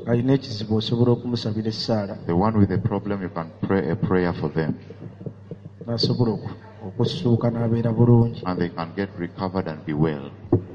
alina ekizibu osobola okumusabira essaala The one with a problem, you can pray a prayer for them. n'asobola okusuuka n'abeera bulungi. And they can get recovered and be well.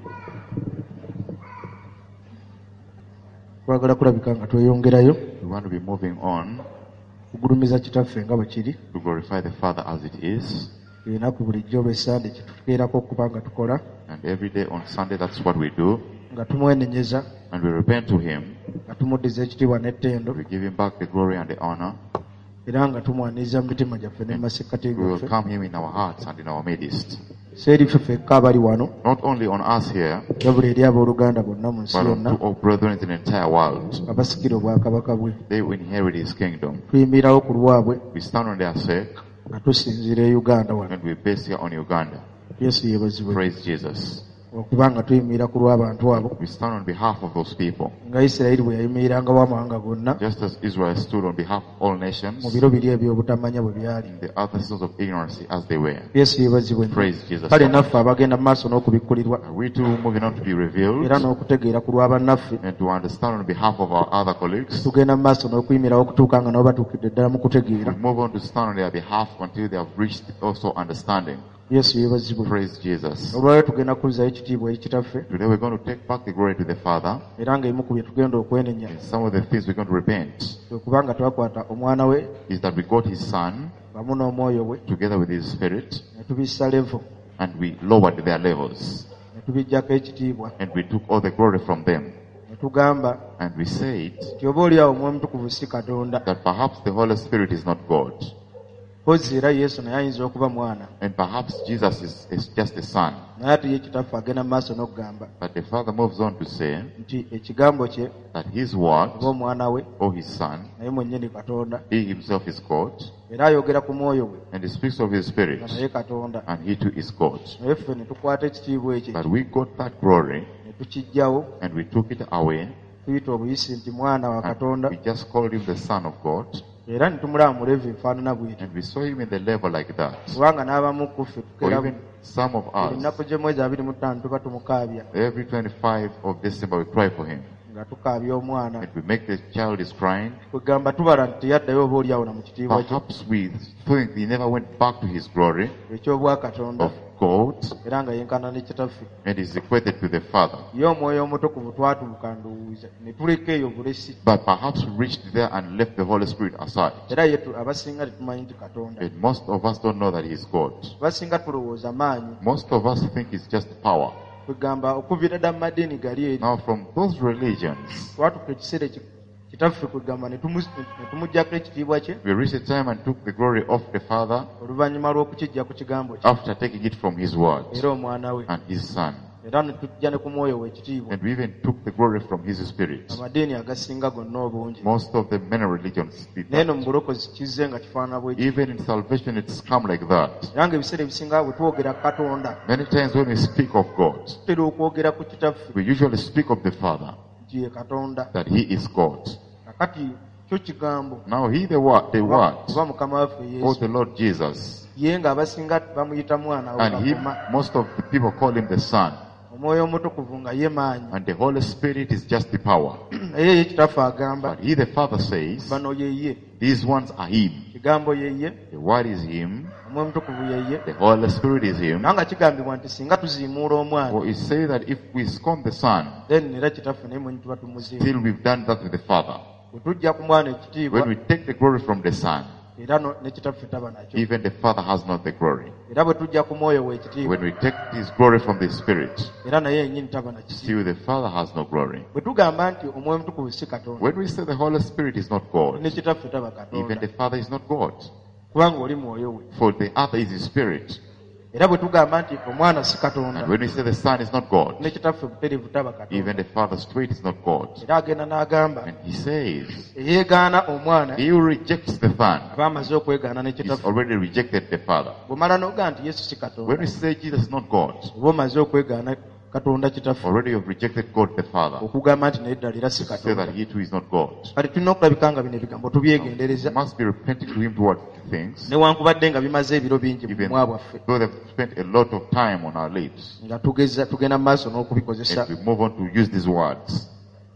Twagala kulabika nga tweyongerayo We want to be moving on kugulumiza kitaffe nga bwe kiri. to glorify the Father as it is. Enaku bulijjo bwe Sande kituteerako okuba nga tukola And every day on Sunday, that's what we do. nga tumwenenyeza And we repent to Him. nga tumuddiza ekitiibwa n'ettendo We give Him back the glory and the honor. era nga tumwaniriza mu mitima gyaffe ne mu masekkati We gaffe. welcome Him in our hearts and in our midst. Seeri ffe ffekka abali wano Not only on us here, wabula eri abooluganda bonna mu nsi but yonna to all brethren in the entire world. abasikira obwakabaka bwe. They will inherit His kingdom. Tuyimirirawo ku lwabwe We stand on their sake, nga tusinziira e Uganda wano. and we base here on Uganda. Yesu yeebazibwe. Praise Jesus. Okuba nga tuyimirira ku lw'abantu abo We stand on behalf of those people. nga Isirayiri bwe yayimirangawo amawanga gonna Just as Israel stood on behalf of all nations mu biro biri ebyobutamanya bwe byali. in the other sons of ignorance as they were. Yesu yeebazibwe. Praise Jesus. Kale naffe abagenda mu maaso n'okubikkulirwa Are we too moving on to be revealed era n'okutegeera ku lw'abannaffe and to understand on behalf of our other colleagues? tugenda mu maaso n'okuyimirawo okutuuka nga nabo batuukidde ddala mu kutegeera. We move on to stand on their behalf until they have reached also understanding. Yesu yeebazibwe. Praise Jesus. Olwaleero tugenda kulizayo ekitiibwa eri kitaffe Today we're going to take back the glory to the Father. era ng'ebimu ku bye tugenda okwenenya And some of the things we're going to repent kwe kubanga twakwata omwana we is that we got His Son wamu n'omwoyo we together with His Spirit, ne tubissa levo and we lowered their levels, ne tubiggyako ekitiibwa and we took all the glory from them. ne tugamba And we said nti oba oli awo omwoyo mutukuvu si katonda that perhaps the Holy Spirit is not God, kozzi era Yesu naye ayinza okuba mwana and perhaps Jesus is just a son. naye ate ye kitaffe agenda mu maaso n'okugamba But the Father moves on to say nti ekigambo kye that His word, oba omwana we or His Son, naye mwennyini katonda He Himself is God, era ayogera ku mwoyo we and He speaks of His Spirit, nga naye katonda. and He too is God. naye ffe ne tukwata ekitiibwa ekyo But we got that glory, ne tukiggyawo and we took it away, tuyita obuyisi nti mwana wa and katonda we just called Him the Son of God, era ne tumulaba mu levu enfaanana bw'eti and we saw Him in the level like that. kubanga n'abamu ku ffe Or tukera even some of us, ennaku gy'emwezi 25 tuba tumukaabya every 25 of December we cry for Him, nga tukaabya omwana and we make the child is crying. kwegamba tubala nti teyaddayo oba oliawo na mu kitiibwa kye Perhaps we think He never went back to His glory eky'obwakatonda of God, era nga yenkana ne kitaffe. and is equated to the Father. ye omwoyo omutukuvu twatuuka ndowooza ne tuleka eyo bulesi But perhaps we reached there and left the Holy Spirit aside. era ye abasinga tetumanyi nti katonda And most of us don't know that He is God. abasinga tulowooza maanyi Most of us think it's just power. kwegamba okuviira dda mu madiini gali eri Now from those religions, twatuuka ekiseera kitaffe kwegamba ne tumuggyako ekitiibwa kye we reached a time and took the glory of the Father oluvannyuma lw'okukijja ku kigambo kye after taking it from His word era omwana we and His Son. era ne tujja ne ku mwoyo we ekitiibwa. And we even took the glory from His Spirit. amadiini agasinga gonna obungi Most of the many religions did naye no that. mu bulokozi kizze nga kifaanana bwe Even in salvation it's come like that. era ng'ebiseera ebisinga bwe twogera ku katonda Many times when we speak of God, tutera okwogera ku kitaffe we usually speak of the Father, nti ye katonda. that He is God. kakati kyo kigambo Now He the word, oba mukama waffe or yesu the Lord Jesus, ye ng'abasinga bamuyita mwana and He, wakoma most of the people call Him the Son, omwoyo omutukuvu nga ye maanyi and the Holy Spirit is just the power. naye ye kitaffe agamba But He the Father says, bano yeye these ones are Him. kigambo yeye The Word is Him, omwoyo omutukuvu yeye the Holy Spirit is Him. naye nga kigambibwa nti singa tuziimuula omwana For it says that if we scorn the Son, then era kitaffe naye mwenyi tuba tumuziimu. still we've done that with the Father. bwe tujja ku mwana ekitiibwa When we take the glory from the Son, era ne kitaffe taba nakyo even the Father has not the glory. era bwe tujja ku mwoyo we ekitiibwa When we take His glory from the Spirit, era naye yennyini taba nakisiiba. still the Father has no glory. bwe tugamba nti omwoyo omutukuvu si katonda When we say the Holy Spirit is not God, ne kitaffe taba even katonda the Father is not God. kubanga oli mwoyo we. For the other is His Spirit. era bwe tugamba nti omwana si katonda And when we say the Son is not God, ne kitaffe butereevu taba even katonda. the Father straight is not God. era agenda n'agamba And He says, eyeegaana omwana he who rejects the Son aba amaze okwegaana ne is kitaffe. already rejected the Father. bw'omala n'ogaa nti yesu si When katonda we say Jesus is not God, oba omaze okwegaana katonda kitaffe already you have rejected God the Father. okugamba nti naye ddala era si Say katonda. that He too is not God. kati tulina okulabika nga bino ebigambo tubyegendereza You must be repenting to Him towards things, newankubadde nga bimaze ebiro bingi mu even bumwa bwaffe though they've spent a lot of time on our lips. nga tugenda mu maaso n'okubikozesa. And we move on to use these words.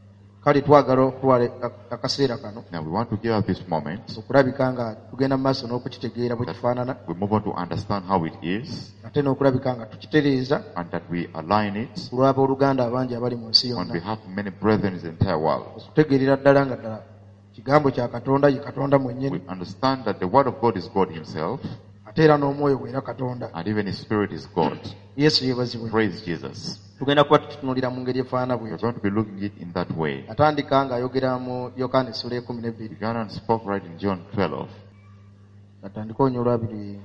kale twagala okutwala akaseera kano Now we want to give up this moment. okulabika nga tugenda mu maaso n'okukitegeera bwe kifaanana We move on to understand how it is ate n'okulabika nga tukitereeza and that we align it ku lw'abooluganda abangi abali mu nsi on yonna behalf of many brethren in the entire world. okutegeerera ddala nga ddala kigambo kya katonda ye katonda We mwennyini understand that the word of God is God himself ate era n'omwoyo gwera katonda. and even his spirit is God. Yesu yeebazibwe. Praise Jesus. Tugenda kuba tutunuulira mu ngeri efaanana We're bw'etyo. going to be looking at it in that way. Atandika ng'ayogera mu Yokaana essula ya 12. Began and spoke right in John 12. Atandika onyo olwabiri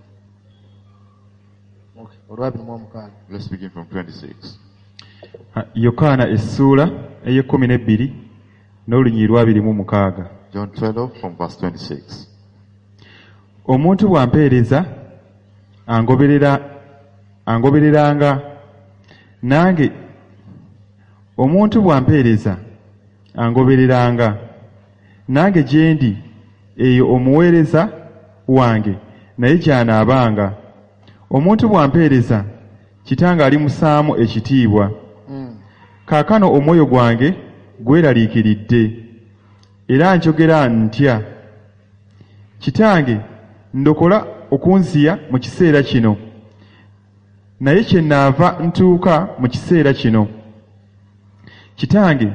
mu omukaaga. Let's begin from 26. Yokaana essula ey'ekkumi n'olunyiriri lw'abiri mu mukaaga. John 12 from verse 26. Omuntu bw'ampeereza angobereranga nange gye ndi eyo omuweereza wange naye gy'anaabanga. Omuntu bw'ampeereza Kitange alimusaamu ekitiibwa. Kaakano omwoyo gwange gweraliikiridde era njogera ntya. Kitange ndokola okunziya mu kiseera kino, naye kyenaava ntuuka mu kiseera kino. Kitange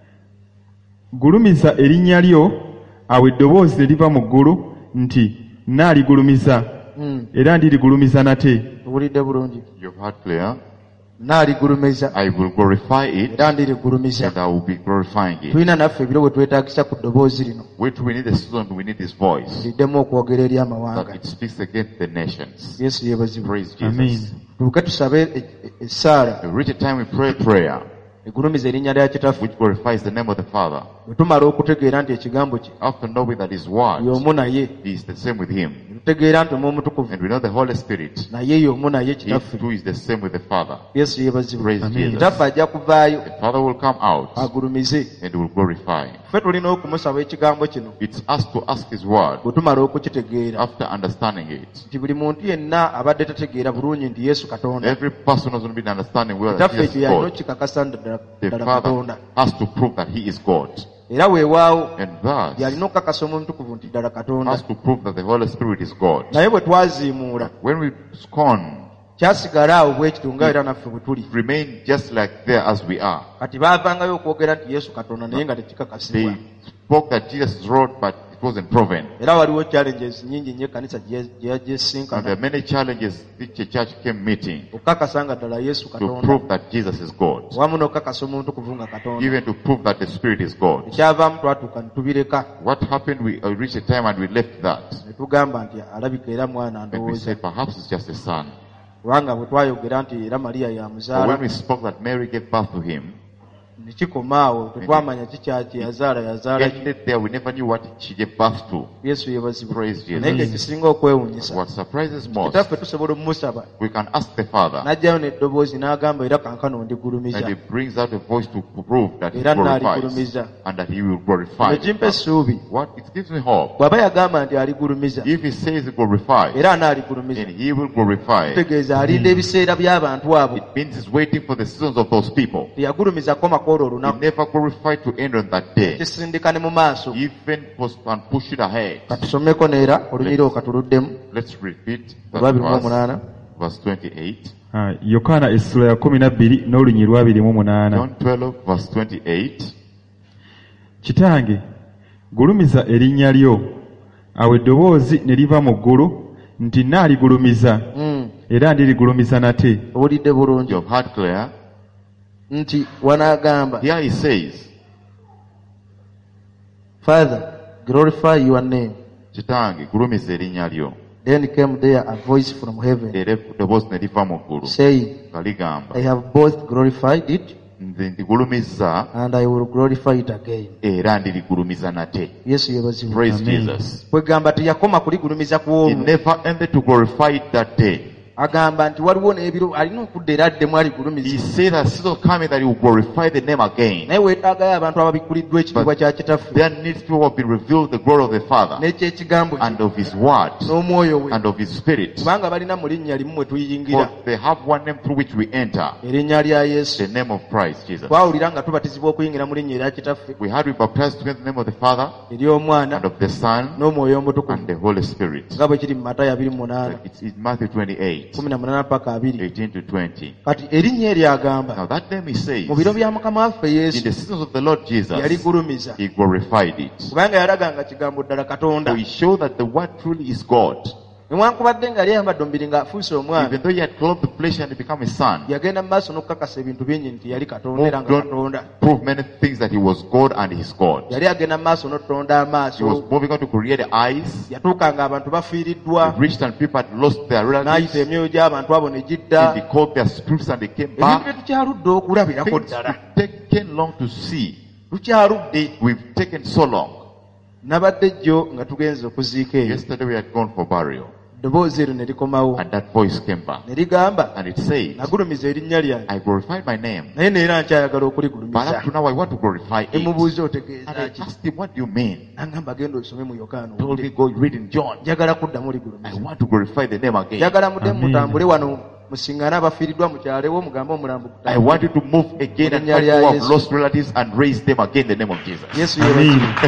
gulumiza erinnya lyo. Awo eddoboozi ne liva mu ggulu nti naaligulumiza era ndirigulumiza nate. Tuwulidde bulungi. You've heard clear. Naaligulumiza I will glorify it era ndirigulumiza. and I will be glorifying it. Tulina naffe ebiro bwe twetaagisa ku ddoboozi lino. Wait, we need a season, we need his voice Tuliddemu okwogera eri that amawanga. it speaks against the nations. Yesu yeebazibwe. Praise Amen. Jesus. Tubuke tusabe essaala We reach a time we pray prayer egulumiza erinnya lya Kitaffe. which glorifies the name of the Father. Bwe tumala okutegeera nti ekigambo kye After knowing that his word y'omu naye, is the same with him, tutegeera nti Omwoyo Omutukuvu and we know the Holy Spirit, naye y'omu naye he Kitaffe. too is the same with the Father. Yesu yeebazibwe. Praise Jesus. Kitaffe ajja kuvaayo The Father will come out agulumize. and will glorify. Ffe tulina okumusaba ekigambo kino It's us to ask his word bwe tumala okukitegeera after understanding it. nti buli muntu yenna abadde tategeera bulungi nti Yesu Katonda. Every person who's going to be understanding well that Kitaffe Jesus ekyo is yalina God. okukikakasa ddala The ddala Father Katonda. has to prove that he is God. Era weewaawo And thus yalina okukakasa Omwoyo Omutukuvu nti ddala Katonda. has to prove that the Holy Spirit is God. Naye bwe twaziimuula When we scorn, kyasigala awo bwe kityo nga era naffe bwe tuli. remain just like there as we are. Kati baavangayo okwogera nti Yesu Katonda naye nga tekikakasibwa. They spoke that Jesus is Lord, but it wasn't proven. Era waliwo challenges nyingi nnyo ekkanisa gye And there gyesinkana are many challenges which the church came meeting okukakasa nga ddala Yesu to Katonda, prove that Jesus is God. wamu n'okukakasa Omwoyo Omutukuvu nga Katonda. Even to prove that the Spirit is God. Ekyavaamu twatuuka ne tubireka What happened? We reached a time and we left that. ne tugamba nti alabika era mwana And we ndowooza. said perhaps it's just a son. Kubanga bwe twayogera nti era Maliya But when yamuzaala we spoke that Mary gave birth to him, ne kikoma awo tetwamanya kikyaki yazaala ki. ended there, we never knew what she gave birth to. Yesu yeebazibwe. Praise Jesus. Naye ng'ekisinga okwewuunyisa What surprises most, Kitaffe tusobola omumusaba we can ask the Father, n'ajjayo n'eddoboozi n'agamba era kankano and ndigulumiza he brings out a voice to prove that he era glorifies n'aligulumiza. and that he will glorify. Kino kimpa essuubi. What it gives me hope. Bw'aba yagamba nti aligulumiza If he says he glorifies, era anaaligulumiza, then he will glorify. kitegeeza alinda ebiseera by'abantu abo. It means he's waiting for the seasons of those people. Teyagulumiza koma kwolwo He olunaku, never glorified to end on that day. kisindika ne mu maaso. Even and push it ahead. Katusomeko neera olunyiri okatuluddemu Let's repeat that olwabiri mu verse, omunaana. verse 28. Yokaana essula ya 12 n'olunyiriri lw'abiri mu munaana. John 12, verse 28. Kitange gulumiza erinnya lyo. Awo eddoboozi ne liva mu ggulu nti naaligulumiza era ndirigulumiza nate. Owulidde bulungi You've heard clear. nti wanaagamba, Here he says, Father, glorify your name. Kitange gulumiza erinnya lyo. Then came there a voice from heaven Era eddoboozi ne liva mu ggulu saying, nga ligamba, I have both glorified it nze ndigulumiza and I will glorify it again. era ndirigulumiza nate. Yesu yeebazibwe. Praise Amen. Jesus. Kwegamba teyakoma kuligulumiza ku He omu. never ended to glorify it that day. agamba nti waliwo n'ebiro alina okudda era addemu He aligulumiza said that season coming that he will glorify the name again. naye weetaagayo abantu ababikkuliddwa ekitiibwa kya kitaffe There needs people who have been revealed the glory of the Father n'ekyekigambo kye and of his word n'omwoyo we and of his spirit. kubanga balina mu linnya limu mwe For tuyingira they have one name through which we enter, erinnya lya yesu the name of Christ Jesus. twawulira nga tubatizibwa okuyingira mu linnya erya kitaffe We had been baptized together in the name of the Father ery'omwana and of the Son n'omwoyo and omutukuvu the Holy Spirit. nga bwe kiri mu matayo 28 It's in Matthew 28, 18 paka 20 18 to 20. kati erinnya eryo agamba Now that name he says, mu biro bya mukama waffe in yesu the seasons of the Lord Jesus, yaligulumiza he glorified it. kubanga yalaganga kigambo ddala katonda So he showed that the word truly is God. newankubadde nga yali ayambadde omubiri ng'afuuse omwana Even though he had clothed the flesh and become a son, yagenda mu maaso n'okukakasa ebintu bingi nti yali katonda moved era nga on katonda to prove many things that he was God and his God. yali agenda mu maaso n'otutonda He was amaaso moving on to create the eyes. yatuuka nga abantu bafiiriddwa He reached and people had lost their n'ayita relatives. emyoyo gy'abantu abo ne gidda And he called their spirits and they came ebintu back. bye tukyaludde okulabirako Things ddala we've taken long to see. tukyaludde We've taken so long. nabadde jjo nga tugenze okuziika eyo Yesterday we had gone for burial. eddoboozi eryo ne likomawo And that voice came back. ne ligamba And it said, nagulumiza erinnya lyange I glorified my name. naye neera nkyayagala But okuligulumiza up to now I want to glorify it. emubuuza And otegeeza I ki asked him, what do you mean? nagamba genda osome mu yokaana Told me, go read in John. njagala kuddamu I ligulumiza want to glorify the name again. njagala mudde Amen. mutambule wano musiŋŋane abafiiriddwa mukyalewo mugambe omulambo I want you to move again and find people who have lost relatives and raise them again in the name of Jesus. yesu Amen. yeebazibwe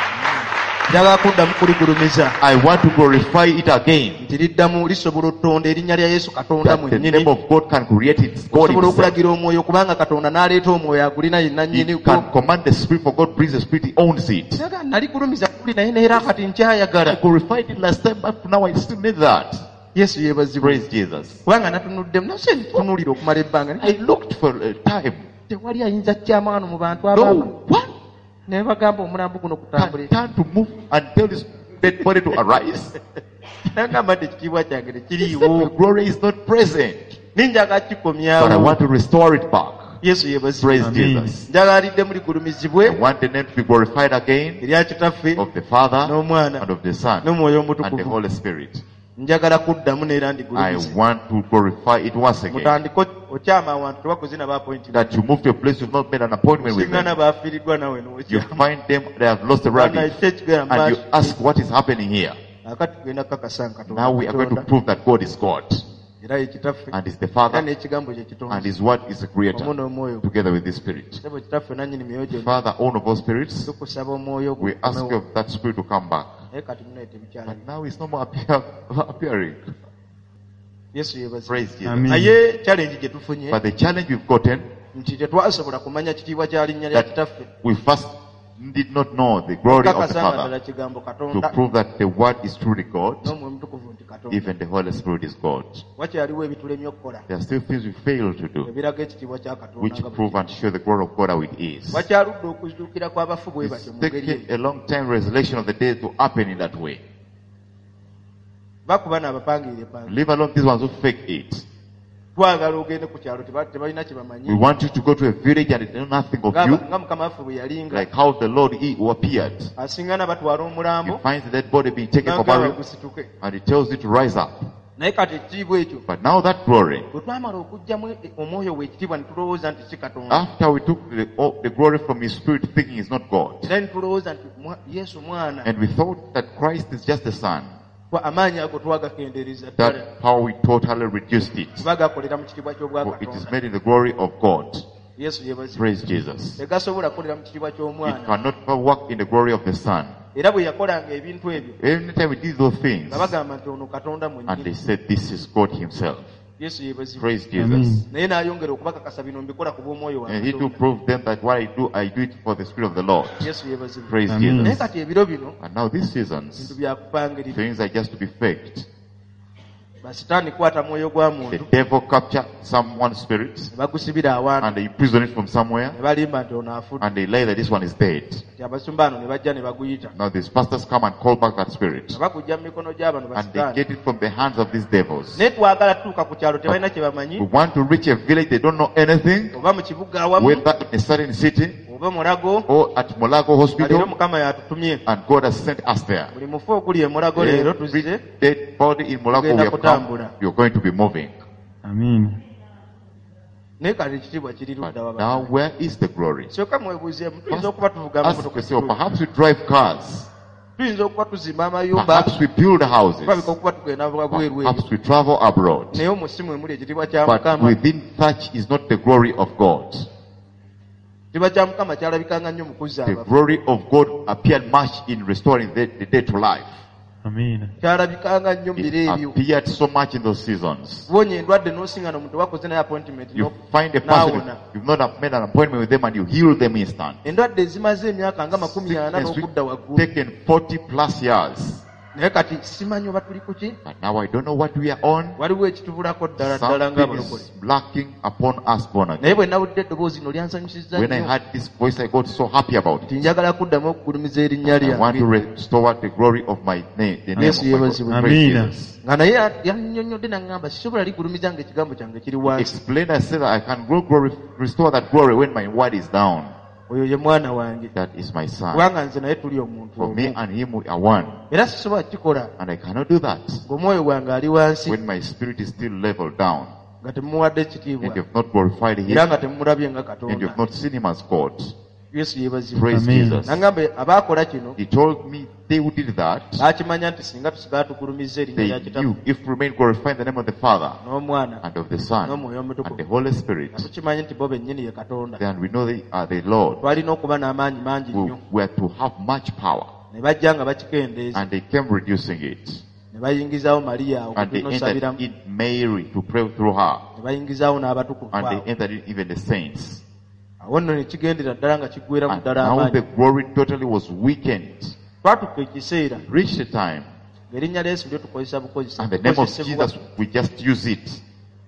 njagala kuddamu kuligulumiza I want to glorify it again. nti liddamu lisobola otutonda erinnya lya yesu katonda That the name mwennyini of God can create its God osobola himself. okulagira omwoyo kubanga katonda n'aleeta omwoyo agulina yenna He nnyini can command the Spirit, for God brings the Spirit, He owns it. Naga naligulumiza kuli naye neera kati nkyayagala I glorified it last time, but now I still need that. yesu yeebazibwe Praise Jesus. kubanga natunuddemu nase ntunuulira okumala ebbanga I looked for a time. tewali ayinza kyamaano mu bantu abaaba No, what? ne bagamba omulambo guno kutambule Can turn to move and tell this dead body to arise? nagamba nti ekitiibwa kyange He said, tekiriiwo the glory is not present. ninjaga But I kikomyawo want to restore it back. yesu yeebazibwe Praise Amen. Jesus. njagala liddemu ligulumizibwe I want the name to be glorified again, erya kitaffe of the Father n'omwana and of the Son n'omwoyo and the omutukuvu Holy Spirit. njagala kuddamu neera I ndigulumize want to glorify it once again. mutandike okyama awantu tebakuzina baapointi That you move to a place you've not made an appointment with siŋŋana them. baafiiriddwa nawe You find them, they have lost a relative. And you ask what is happening here. akati tugenda kukakasa nga Now we are going to Katonda prove that God is God. era ekitaffe And is the era Father. n'ekigambo kye And kitonda His Word is the omu Creator. n'omwoyo Together with the Spirit. kitabo kitaffe nannyini myoyo gyonna Father, owner of all spirits, tukusaba omwoyo we ask gukomewo of that Spirit to come back. naye kati munaite bikyala But now it's no more appearing. yesu yeebazibwe Praise Jesus. Amen. naye challenge gye tufunye But the challenge we've gotten, nti tetwasobola kumanya kitiibwa kya linnya lya that kitaffe we first did not know the glory of the kakasa nga Father. ddala kigambo To katonda prove that the Word is truly God, n'omwoyo mutukuvu nti katonda even the Holy Spirit is God. wakyaliwo ebitulemye okukola There are still things we fail to do, ebiraga ekitiibwa kya katonda which nga prove bwe and show the glory of God how it is. wakyaludde okuzuukira kw'abafu bwe batyo It's mu ngeri taken eyo a long time resurrection of the dead to happen in that way. bakuba n'abapangirira epanga Leave alone these ones who fake it. twagala ogende ku kyalo tebalina kye bamanyi We want you to go to a village and they know nothing of you, nga mukama waffe bwe yalinga like how the Lord who appeared. asiŋŋana batwala He omulambo finds the dead body being taken for n'agamba burial, gusituke and he tells you to rise up. naye kati ekitiibwa ekyo But now that glory, bwe twamala okuggyamu omwoyo w'ekitiibwa ne tulowooza nti si katonda after we took the glory from His Spirit, thinking He's not God, era ne tulowooza nti yesu mwana and we thought that Christ is just the Son, amaanyi ago twagakendeereza ddala that's how we totally reduced it. kuba gakolera mu kitiibwa ky'obwa For it is katonda made in the glory of God. yesu yeebazibwe Praise Jesus. tegasobola kukolera mu kitiibwa It ky'omwana cannot work in the glory of the Son. era bwe yakolanga ebintu ebyo Anytime we did those things, nga bagamba nti ono katonda and they mwennyini said, this is God Himself. yesu yeebazibwe Praise Amen. Jesus. naye n'ayongera okubakakasa bino mbikola ku bw'omwoyo wa And He to katonda prove them that what I do it for the Spirit of the Lord. yesu yeebazibwe Praise Amen. naye Jesus. kati ebiro bino And now these bintu seasons, byakupangirira things are just to be faked. basitaani kwata mwoyo gwa The muntu devil capture someone's spirit, ne bagusibira awantu and they imprison it from somewhere, ne balimba nti ono afudde and they lie that this one is dead. ti abasumba ano ne bajja ne baguyita Now these pastors come and call back that spirit, nga bakujja mu mikono gy'abano and they basitaani get it from the hands of these devils. naye twagala tutuuka ku kyalo tebalina kye bamanyi We want to reach a village they don't know anything, oba mu kibuga awamu whether in a certain city oba Mulago or at Mulago leero Hospital, Mukama yatutumye and God has sent us there. buli mufu okuli e Mulago leero Every tuzze dead body in Mulago we have come, you're going to be moving. amiina. naye kati ekitiibwa kiri But ludda now waba where is the glory? kyokka mwebuuzeemu tuyinza okuba tuvuga Ask amamotoka yourself, perhaps we drive cars, tuyinza okuba tuzimba amayumba perhaps we build houses, tulabika okuba tugenda bweru perhaps we travel abroad. naye omusimu emuli ekitiibwa kya But Mukama within such is not the glory of God. ekitiibwa kya Mukama kyalabikanga nnyo mu kuzza The abafu glory of God appeared much in restoring the dead to life. Amiina. kyalabikanga nnyo mu biro It ebyo appeared so much in those seasons. wonya endwadde n'osingana omuntu wakoze naye appointment You find a person, n'awona you've not made an appointment with them and you heal them instant. endwadde ezimaze emyaka nga 40 Sickness n'okudda waggulu taken 40 plus years. naye kati simanyi oba tuli ku ki But now I don't know what we are on. waliwo ekitubulako ddala ddala Something ng'abalokole is lacking upon us born again. naye bwe nawulidde eddoboozi lino lyansanyusizza When I nnyo heard this voice, I got so happy about nti it. njagala kuddamu okugulumiza erinnya I want to lyange restore the glory of my name, the name Yesu of my God. yeebazibwe. Praise Amina. Jesus. nga naye yannyonnyodde naŋŋamba sisobola ligulumiza nga ekigambo kyange kiri wansi Explain, I said that I can restore that glory when my word is down. oyo ye mwana wange That is my son. kubanga nze naye tuli omuntu For me omu and him we are one. era sisobola kukikola And I cannot do that ng'omwoyo gwange ali wansi when my spirit is still leveled down. nga temuwadde And ekitiibwa you've not glorified era him. nga temumulabye nga And katonda you've not seen him as God. yesu yeebazibwe Praise Amen. Jesus. naŋŋambe abaakola kino He told me they who did that, baakimanya nti singa tusigala tugulumiza erinnya they lya kitabu knew if we remain glorifying the name of the Father n'omwana and of the Son n'omwoyo and the omutukuvu Holy Spirit, nga tukimanyi nti bo bennyini ye katonda then we know they are the Lord. twalina okuba n'amaanyi mangi We nnyo were to have much power. ne bajja nga bakikendeeza And they came reducing it. ne bayingizaawo mariya And they okutunosabira entered in Mary to pray through her. ne bayingizaawo n'abatukuvu And awo they entered in even the saints. awo nno ne kigendera ddala nga kiggwera mu And ddala now the amaanyi glory totally was weakened. twatuka ekiseera Reached a time, ng'erinnya lya Yesu lyo tukozesa bukozesa and the name of tukozesebwa, Jesus, we just use it.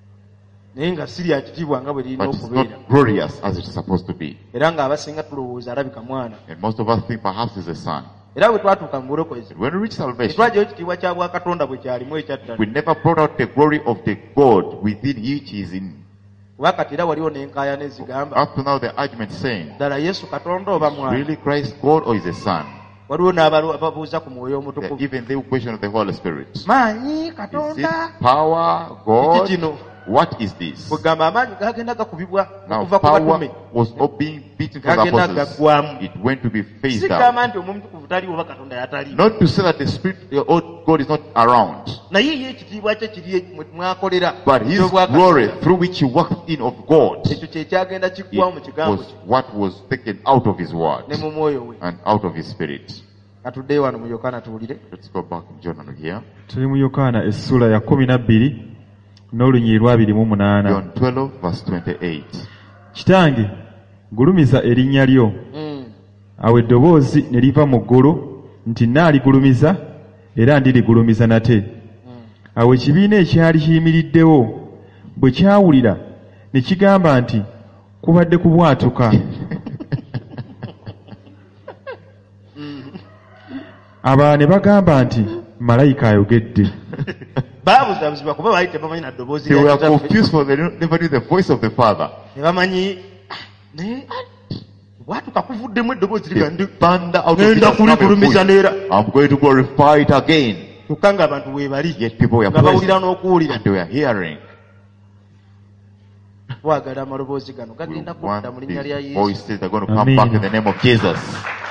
naye nga si lya kitiibwa nga bwe lirina But it's okubeera not glorious as it's supposed to be. era ng'abasinga tulowooza alabika mwana And most of us think perhaps it's a son. era bwe twatuuka mu bulokozi But when we reach salvation, tetwagyayo ekitiibwa kya bwakatonda bwe kyalimu ekyaddala we never brought out the glory of the God within which he is in. kuba kati era waliwo n'enkaayana ezigamba Up to now, the argument saying, ddala yesu katonda oba mwana really Christ God or is a son? waliwo ababuuza ku mwoyo There omutukuvu even they who question of the Holy Spirit. maanyi Is it katonda power, kiki God? kino What is this? bwegamba amaanyi gagenda gakubibwa Now okuva ku power batume was not being beaten for the gagenda apostles. gaggwamu It went to be phased out. sigamba nti omumutukuvu taliwo oba katonda yataliwo Not to say that the Spirit, the old God is not around, naye ye ekitiibwa kye kiri mwe mwakolera but His eky'obwakatonda. glory through which He walked in of God, ekyo kyekyagenda it kiggwamu mu kigambo was kye what was taken out of His word ne mu mwoyo we and out of His Spirit. katuddeyo wano mu yokaana tuwulire Let's go back in John here. Tuli mu Yokaana essula ya 12 n'olunyiri lwa 28. John 12 verse 28. Kitange, gulumiza erinnya lyo. Awo eddoboozi ne liva mu ggulu nti naaligulumiza era ndirigulumiza nate. Awo ekibiina ekyali kiyimiriddewo bwe kyawulira ne kigamba nti kubadde kubwatuka. Abalala ne bagamba nti malayika ayogedde. baabuzabuzibwa kuba baali tebamanyi na ddoboozi They lya were kitaffe. confused for they never knew the voice of the Father. ne bamanyi naye bwatuka kuvuddemu eddoboozi The liga ndi thunder out of ngenda Peter's mouth kuligulumiza voice. neera I'm going to glorify it again. kyokka ng'abantu weebali Yet people were nga bawulira present n'okuwulira and they were hearing. twagala amaloboozi gano We gagenda kudda mu want linnya lya these yesu voices that are going to come Amen. back in the name of Jesus.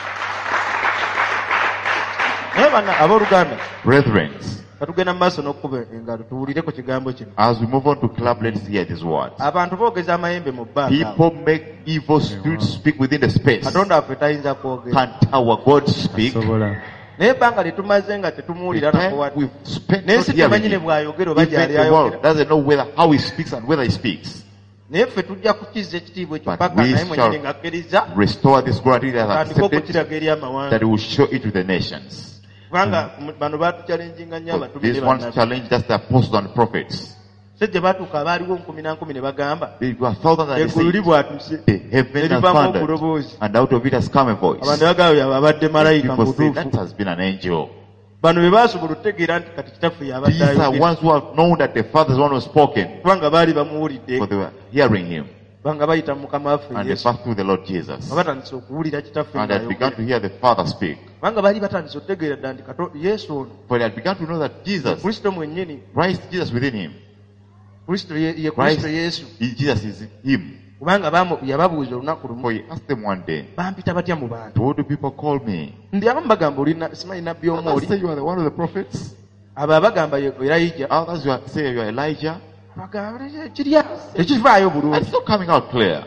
naye bana abooluganda Brethren, katugenda mu maaso n'okkuba engalo tuwulire ku kigambo kino as we move on to club, let's hear these words. abantu boogeza amayembe mu bbanga People make evil spirits speak within the space. katonda waffe tayinza kwogera Can't our God speak? Sobola. naye ebbanga lye tumaze nga tetumuwulira The nako time wadde we've spent naye not si hearing tumanyi ne him. bw'ayogera oba Even gyali the world ayogera doesn't know how he speaks and whether he speaks. naye ffe tujja kukizza ekitiibwa ekyo But paka we naye mwenyini shall ng'akkiriza Restore this glory that has atandika accepted, okukiraga eri amawanga that he will show it to the nations. kubanga bano baatucyalenjinga nnyo But abatumi these ne ones bannabi challenge just the apostles and prophets. se gye baatuuka abaaliwo 19 ne bagamba There were thousands and eggulu they libwatuse the heaven has erivamu thundered, omuloboozi and out of it has come a voice. abantu bagamba yaba abadde malayika People say mutuufu that has been an angel. bano be baasobola okutegeera nti kati kitaffe yabadde These are ayogera ones who have known that the Father is one who has spoken, kubanga baali bamuwulidde for they were hearing him. banga bayita mu Mukama waffe and they Yesu passed through the Lord Jesus. batandise okuwulira kitaffe And they had begun to ng'ayogera. hear the Father speak. Kubanga baali batandise okutegeera ddala nti Yesu ono For they had begun to know that Jesus, Kristo mwennyini, Christ Jesus within him, Kristo ye Christ, Kristo Yesu. Jesus is him. Kubanga yababuuza olunaku lumu, For he asked them one day, bampita batya mu bantu? what do people call me? Ndi abamu bagamba simanyi nabbi omu Others say oli, you are the one of the prophets. abo abagamba ye Elijah, Others say you are Elijah. bagamba kirya tekivaayo And bulungi. it's not coming out clear.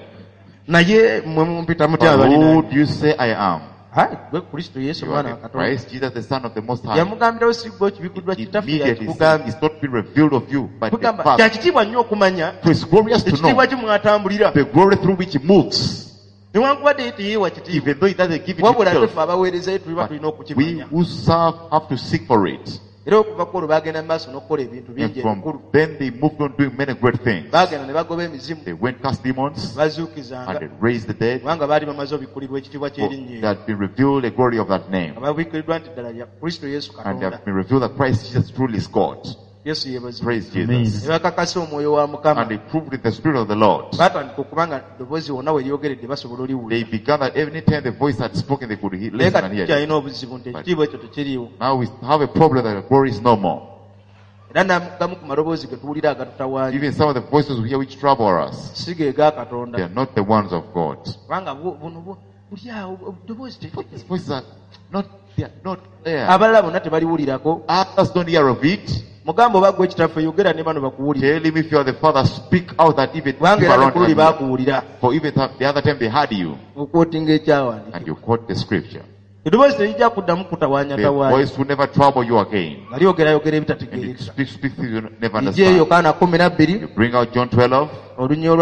Naye mmwe mumpita mutya But who abalina do you say I am? gwe Kristo Yesu You are omwana wa the Katonda. Christ Jesus, the Son of the Most High. Yamugambirawo sigwe ekibikuddwa kitaffe Immediately saying, yakikugambye. it's not been revealed of you, but the Kugamba Father. kyakitiibwa nnyo okumanya For it's glorious to know ekitiibwa kye mwatambulira the glory through which he moves. newankubadde ye teyeewa kitiibwa, Even though he doesn't give it wabula himself, tefe abaweerezayo tuliba tulina we okukimanya. who serve have to seek for it. Era okuva ku olwo baagenda mu maaso n'okukola ebintu And bingi from ebikulu. then they moved on doing many great things. Baagenda ne bagoba emizimu, They went cast demons bazuukizanga, and they raised the dead. kubanga baali bamaze obikkulirwa ekitiibwa For ky'erinnya they eryo. had been revealed the glory of that name. Nga babikkuliddwa nti ddala lya Kristo Yesu And they Katonda. have been revealed that Christ Jesus truly is God. Yesu yeebazibwe. Praise Amen. Jesus. Ne bakakasa omwoyo wa Mukama. And they proved with the Spirit of the Lord. Baatandika okubanga eddoboozi wonna we lyogeredde basobola They oliwulira. began that every time the voice had spoken, they could Naye listen kati and hear it. tukyalina obuzibu nti ekitiibwa ekyo tekiriiwo. Now we have a problem that the glory is no more. Era n'agamu ku maloboozi ge tuwulira agatutawaanya Even some of the voices we hear which trouble us, si ge ga Katonda. they are not the ones of God. Kubanga buno buli awo eddoboozi These voices are not, they are not there. abalala bonna tebaliwulirako. Others don't hear of it. Mugamba oba gwe kitaffe yogera ne bano bakuwulira. Tell him if you are the Father, speak out that even Kubanga people era around nekuli can hear. baakuwulira. For even the other time they heard you, Okwotinga ekyawandiikibwa. and you quote the scripture. Eddoboozi terijja kuddamu kutawaanya The tawaanya. voice will never trouble you again. Nga lyogerayogera And you ebitategeerekeka. speak things you never Ijje understand. Yokaana 12 You bring out John 12, olunnyo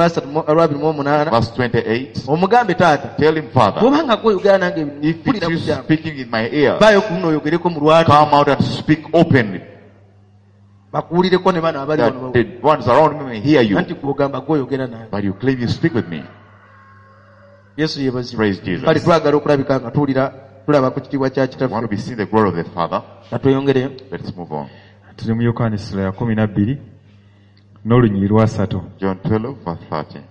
olwa28 verse 28. omugambe taata Tell him, Father, bwobanga gweyogera nange if it mpulira is kukyama speaking in my ear, baayo ku luno oyogereko mu lwatu come out and speak openly, bakuwulireko ne bano abali wano that the ones around me may hear you. anti gwogamba gweyogera nange. But you claim you speak with me. Yesu yeebazibwe. Praise Jesus. Kale twagala okulabika nga tulaba ku kitiibwa kya We want to kitaffe. be seeing the glory of the Father. Katweyongereyo. Let's move on. tuli mu yokaana essula ya 12 n'olunyiri lwa 3. John 12, verse 30.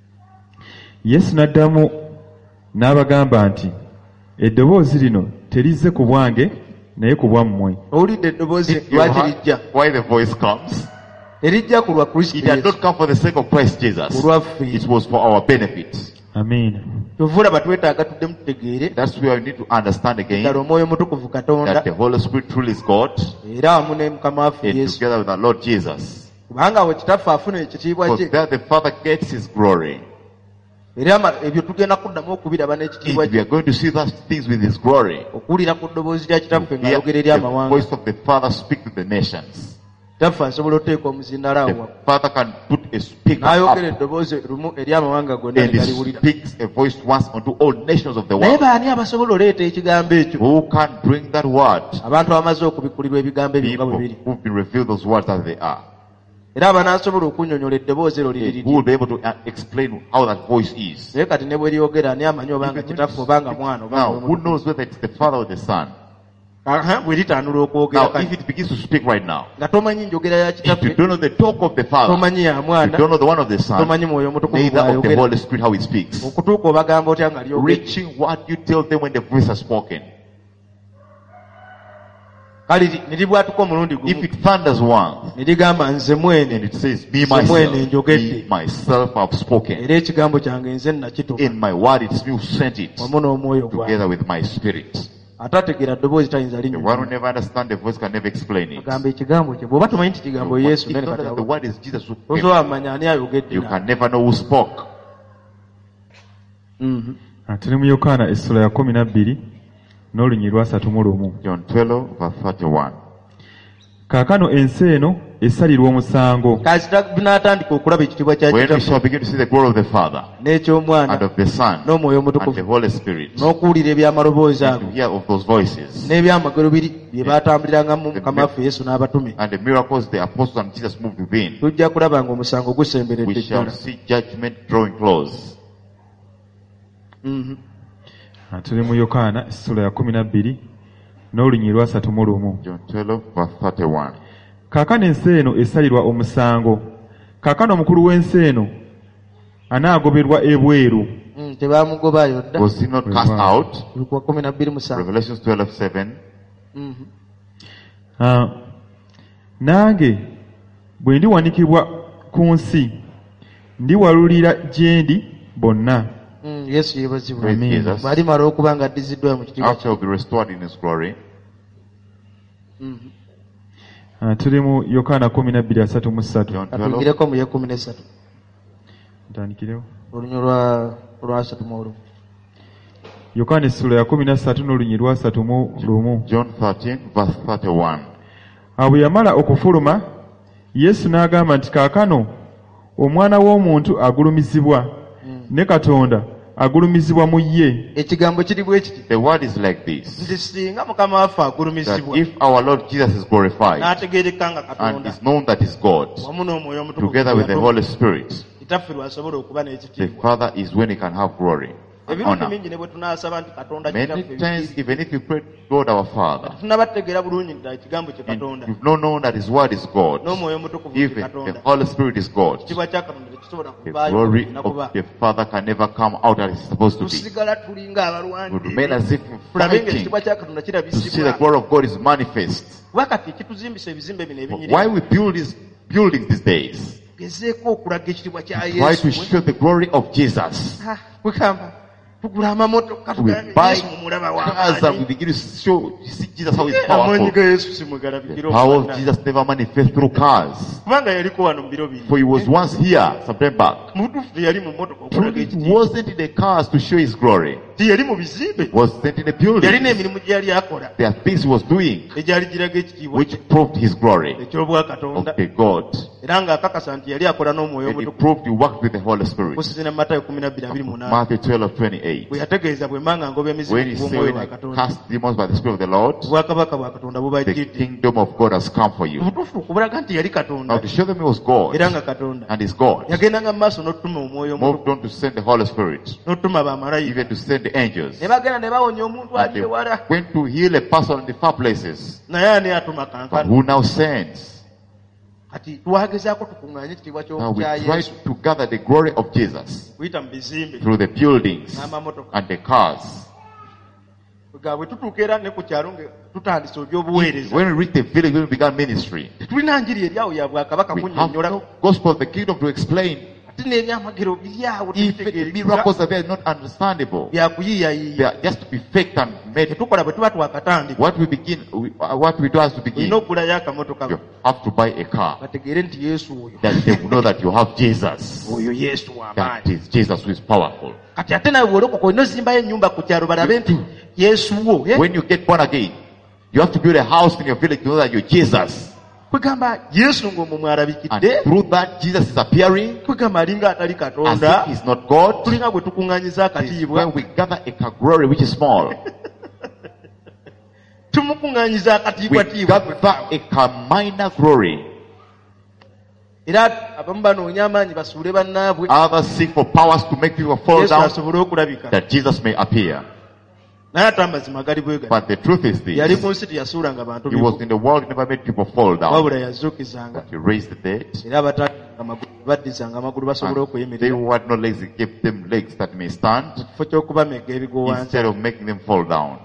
Yesu n'addamu n'abagamba nti eddoboozi lino terizze ku bwange naye ku bwammwe. Owulidde eddoboozi You lwaki heard lijja? why the voice comes? Terijja ku lwa Kristo It had Yesu. not come for the sake of Christ Ku Jesus. lwaffe. It was for our benefit. Amiina. Tuvula batwetaaga tuddemu tutegeere That's where we need to understand ddala again omwoyo mutukuvu Katonda that the Holy Spirit truly is God, era wamu ne Mukama waffe and Yesu. together with our Lord Jesus. Kubanga awo kitaffe afuna ekitiibwa Because kye there the Father gets His glory. era ebyo tugenda kuddamu okubiraba n'ekitiibwa If we kye are going to see those things with His glory, okuwulira ku ddoboozi lya kitaffe hear ng'ayogera eri the amawanga. voice of the Father speak to the nations. Kitaffe asobola oteeka omuzindaalo awo The Father can put a speaker n'ayogera up eddoboozi lumu eri amawanga gonna and ne He galiwulira. speaks a voice once unto all nations of the Naye world. baani abasobola oleeta ekigambo ekyo? Who can bring that word? Abantu abamaze okubikkulirwa ebigambo ebyo nga bwe People biri. who've been revealed those words as they are. Era abanaasobola okunnyonnyola eddoboozi ero liri Who will liri. be able to explain how that voice is. Naye kati ne bwe lyogera ani amanyi obanga kitaffe obanga mwana obanga Now, who knows whether it's the Father or the Son? bwe litandula okwogera Now, if kati it begins to speak right now, nga tomanyi njogera ya if you kitaffe, don't know the talk of the Father, tomanyi ya you mwana, don't know the one of the Son, tomanyi mwoyo mutukuvu neither of the bw'ayogera, Holy Spirit how He speaks. okutuuka obagamba otya nga lyogera. Reaching what you tell them when the voice has spoken. Kale ne libwatuka omulundi If gumu it thunders once, ne ligamba nze and mwene it says, me Nze mwene myself, njogedde. me myself have spoken. era ekigambo kyange nze nakituka In my word, it's me who sent it, wamu n'omwoyo gwange. together with my spirit. Atategeera ddoboozi tayinza The one who linnyonnyola. never understands the voice can never explain it. Agamba ekigambo kye bw'oba tomanyi nti kigambo Yesu If nene not that the kati word is Jesus who came, tosobola kumanya ani ayogedde you nawe. can never know who spoke. Mhm. Tuli mu yokaana essula ya 12 n'olunyiri lwa 31. John 12, verse 31. Kaakano ensi eno esalirwa omusango kasita binaatandika okulaba ekitiibwa kya When we shall kitaffe begin to see the glory of the Father, and n'eky'omwana of the Son, n'omwoyo and the omutukuvu Holy Spirit, n'okuwulira ebyamaloboozi and ago to hear of those voices, n'ebyamagero biri bye baatambulirangamu Mukama waffe Yesu n'abatume, and the miracles the apostles and Jesus moved within, tujja kulaba ng'omusango gusemberedde we shall ddala. see judgment drawing close. Mhm. tuli mu yokaana essula ya 12 n'olunyiri lwa 31. John 12, verse 31. Kaakano ensi eno esalirwa omusango. Kaakano omukulu w'ensi eno anaagoberwa ebweru. Tebamugobayo dda. Was he not cast out? Luka 12:7. Revelations 12:7. Nange bwe ndiwanikibwa ku nsi ndiwalulira gye ndi bonna. Yesu yeebazibwa. Praise Jesus. Bw'alimala okuba nga addiziddwa mu kitiibwa After will be restored in his glory. Tuli mu Yokaana 12:33. John 12. atuyingireko mu 13. Ntandikirewo. Olunywa lwa 3. Yokaana essula ya 13 n'olunyi lwa 3. John 13 verse 31. Awo bwe yamala okufuluma, Yesu n'agamba nti kaakano omwana w'omuntu agulumizibwa, ne Katonda agulumizibwa mu ye. Ekigambo kiri bwe kiti. The word is like this. Nti singa Mukama waffe That agulumizibwa if our Lord Jesus is glorified n'ategeereka nga and Katonda is known that is God, wamu n'Omwoyo Omutukuvu together with the Holy Spirit, kitaffe lwasobola okuba the n'ekitiibwa. Father is when he can have glory and Ebintu honor. bingi ne bwe tunaasaba nti Katonda Many kitaffe times, bikiri. even if you pray God our Father, Tunabategeera bulungi ddala ekigambo kye and Katonda. you've not known that his word is God, N'Omwoyo Omutukuvu kye even the Katonda. Holy Spirit is God, Ekitiibwa kya Katonda tekisobola the kuvaayo glory nakuba. of the Father can never come out as it's supposed to be. Tusigala tulinga We remain abalwanyi. as if Tulabe nga fighting ekitiibwa kya Katonda to see the kirabisibwa. glory of God is manifest. Wakati ekituzimbisa ebizimbe bino ebinyirira. Why we build these buildings these days? Gezeeko okulaga ekitiibwa kya Try to Yesu. show the glory of Jesus. Kugamba tugula amamotoka We tugambe buy Yesu mumulaba cars and we w'amaanyi. begin to show, you see Jesus how he's Amaanyi powerful. ga Yesu si The mwegalabikira power of okubanna. Jesus never manifests through cars. Kubanga yaliko wano mu biro biri. For he was once here some time back. Mutuufu teyali mu mmotoka okulaga Truly, he ekitiibwa. wasn't in the cars to show his glory. Teyali mu bizimbe. He wasn't in the Yalina building. emirimu gye yali akola. There are things he was doing Egyali giraga ekitiibwa which proved his glory eky'obwa of Katonda. the God. Era ng'akakasa nti yali akola n'Omwoyo And he Omutukuvu. proved he worked with the Holy Spirit. Kusizina mu Matayo 12:28. Matthew 12:28. Bwe yategeeza bwe mmanga ngoba emizimu When he ku said, bw'Omwoyo when bwa I Katonda. cast demons by the Spirit of the Lord, Obwakabaka bwa Katonda the bubajjidde. kingdom of God has come for you. Obutuufu okubulaga nti yali Now Katonda. to show them he was God Era nga Katonda. and is God, Yagendanga mu maaso n'otuma Omwoyo Omutukuvu. moved on to send the Holy Spirit, N'otuma bamalayika. even to send the angels. Ne bagenda ne bawonya omuntu And ali they ewala. went to heal a person in the far places. Naye ani atuma But kankana. who now sends? Kati twagezaako tukuŋŋaanye ekitiibwa Now we kya try Yesu. to gather the glory of Jesus Kuyita mu bizimbe. through the buildings N'amamotoka. and the cars. Bwe tutuuka era ne ku kyalo nga tutandise ebyobuweereza. When we reach the village, when we began ministry, Tulina njiri eri awo ya Bwakabaka we have kunnyonnyola. no gospel of the kingdom to explain. Ate n'ebyamagero biri awo If the miracles are there, not understandable. They byakuyiiyayiiya. are just to be faked and made. Tetukola bwe tuba twakatandika. What we do has to begin. Olina okugulayo akamotoka. You have to buy a car Bategeere nti Yesu oyo. that they will know that you have Jesus. Oyo Yesu That w'amaanyi. is Jesus who is powerful. Kati ate nawe bw'olokoka olina ozimbayo ennyumba ku kyalo balabe nti Yesu wo. When you get born again, you have to build a house in your village to know that you're Jesus. Kwegamba Yesu ng'omwo And mwalabikidde. through that, Jesus is appearing Kwegamba alinga atali as Katonda. if he's not God. Tulinga bwe tukuŋŋaanyiza This is akatiibwa. when we gather a glory which is small. Tumukuŋŋaanyiza We akatiibwatiibwa. gather a minor glory. Era abamu banoonya amaanyi basuule bannaabwe. Others seek for powers to make people fall Yesu down asobole okulabika. that Jesus may appear. Naye ate amazima gali bwe gali. But the truth is Yali this. ku nsi teyasuulanga bantu He was bibu. in the world, never made people fall down. Wabula yazuukizanga. But he raised the dead. Era abataalanga amagulu baddizanga amagulu basobole And they okweyimirira. who had no legs, he gave them legs that may stand Kifo ky'okubamega ebigo wansi. instead of making them fall down.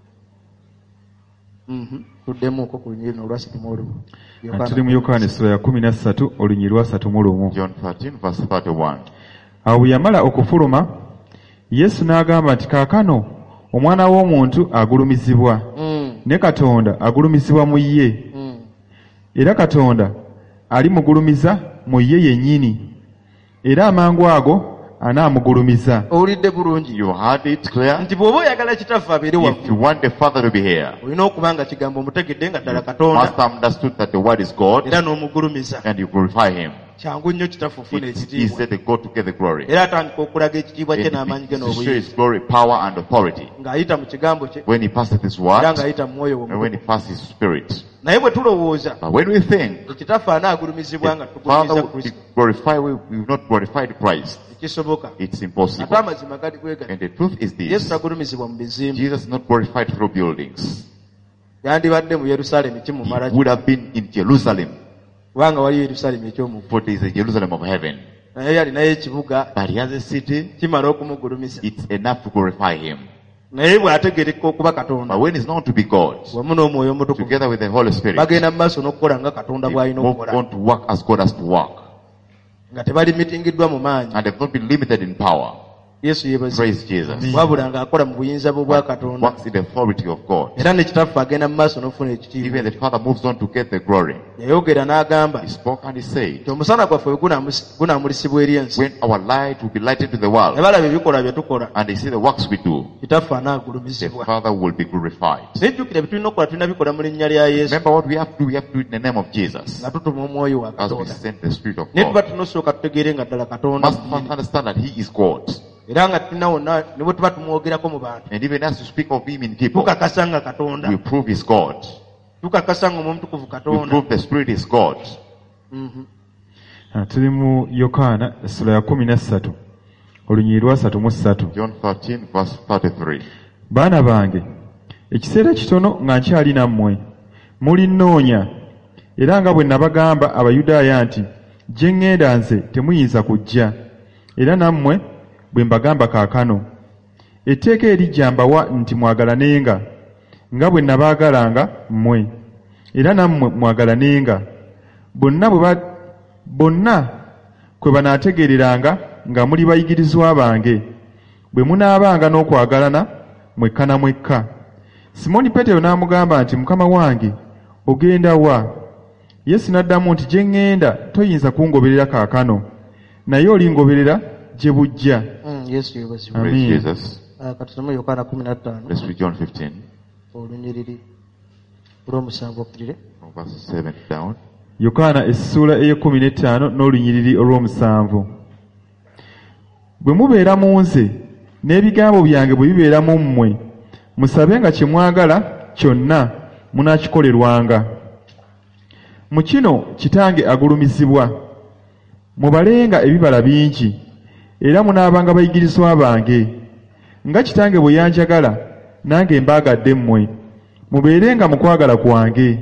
Tuddemuuko ku lunyiri no olwasatu Tuli mu Yokaana essula ya 13 olunyi lwa 3. John 13 verse 31. Awo bwe yamala okufuluma, Yesu n'agamba nti kaakano omwana w'omuntu agulumizibwa, ne Katonda agulumizibwa mu ye. Era Katonda alimugulumiza mu ye yennyini, era amangu ago anaamugulumiza. Owulidde bulungi You heard it clear? nti bw'oba oyagala kitaffe abeere If waggulu, you want the Father to be here, olina okuba nga kigambo omutegedde nga ddala you Katonda must have understood that the Word is God era n'omugulumiza. and you glorify Him. Kyangu nnyo kitaffe ofuna It's ekitiibwa. easy to go to get the glory. Era atandika okulaga ekitiibwa kye And n'amaanyi ge to show n'obuyinza. His glory, power and authority. Ng'ayita mu kigambo kye When He passes His era word ng'ayita mu mwoyo and when He womu. passes His Spirit. Naye bwe tulowooza But when we think ekitaffe anaagulumizibwa nga the tugulumiza Father will Kristo, be glorified, we will not glorify Christ. tekisoboka. It's Ate impossible. amazima gali bwe gali. And the truth is Yesu this. tagulumizibwa mu bizimbe. Jesus is not glorified through buildings. Yandibadde mu Yerusaalemi He kimumala would have been in Jerusalem, kubanga waliyo Yerusaalemi eky'omugulu. for there is a Jerusalem of heaven. naye yalinayo ekibuga but he has a city, kimala okumugulumisa. it's enough to glorify him. Naye bw'ategeereka okuba Katonda But when he's known to be God, wamu n'Omwoyo Omutukuvu together with the Holy Spirit, bagenda mu maaso n'okukola nga Katonda they bw'alina move okukola, on to work as God has to work. nga tebalimitingiddwa mu maanyi. And they've not been limited in power. Yesu yeebazibwe. Praise Jesus. wabula ng'akola mu buyinza bwe bwa Katonda. Works in the authority of God. Era ne Kitaffe agenda mu maaso n'okufuna ekitiibwa. Even the Father moves on to get the glory. Yayogera n'agamba He spoke and he said, nti omusana gwaffe bwe gunaamulisibwa eri ensi, when our light will be lighted to the world, ne balaba ebikolwa bye tukola, and they see the works we do, Kitaffe the anaagulumizibwa. Father will be glorified. Nejjukira bye tulina okukola tulina bikola mu linnya lya Yesu, Remember what we have to do. We have to do it in the name of Jesus. nga tutuma Omwoyo wa As we Katonda. send the Spirit of Naye tuba God. tunosooka tutegeere nga ddala Katonda Must first understand that He is God. era nga tulina wonna ne bwe tuba tumwogerako mu bantu And even as we speak of Him in people, tukakasa nga Katonda, we prove He's God. tukakasa nga Omwomutukuvu We Katonda. prove the Spirit is God. Tuli mu Yokaana essula ya 13 olunyiriri lwa 33. John 13 verse 33. Baana bange, ekiseera kitono nga nkyali nammwe, mulinnoonya, era nga bwe nabagamba Abayudaaya nti, gye ŋŋenda nze temuyinza kujja, era nammwe bwe mbagamba kaakano. Etteeka erijja mbawa nti mwagalanenga, nga bwe nabaagalanga mmwe, era nammwe mwagalanenga. Bonna kwe banaategeereranga nga muli bayigirizwa bange, bwe munaabanga n'okwagalana mwekka na mwekka. Simooni Peetero n'amugamba nti, Mukama wange, ogenda wa? Yesu n'addamu nti, gye ŋŋenda toyinza kungoberera kaakano, naye olingoberera gye bujja. Yesu yeebazibwe. Amen. Praise Jesus. Katusome Yokaana 15 Let's read John 15 olunyiriri olw'omusanvu okutire. from verse 7 down. Yokaana essula ey'15 n'olunyiriri olw'omusanvu. Bwe mubeera mu nze n'ebigambo byange bwe bibeera mu mmwe, musabe nga kye mwagala kyonna munaakikolerwanga. Mu kino Kitange agulumizibwa. Mubalenga ebibala bingi, era munaabanga bayigirizwa bange. Nga Kitange bwe yanjagala, nange mbaagadde mmwe. Mubeerenga mu kwagala kwange.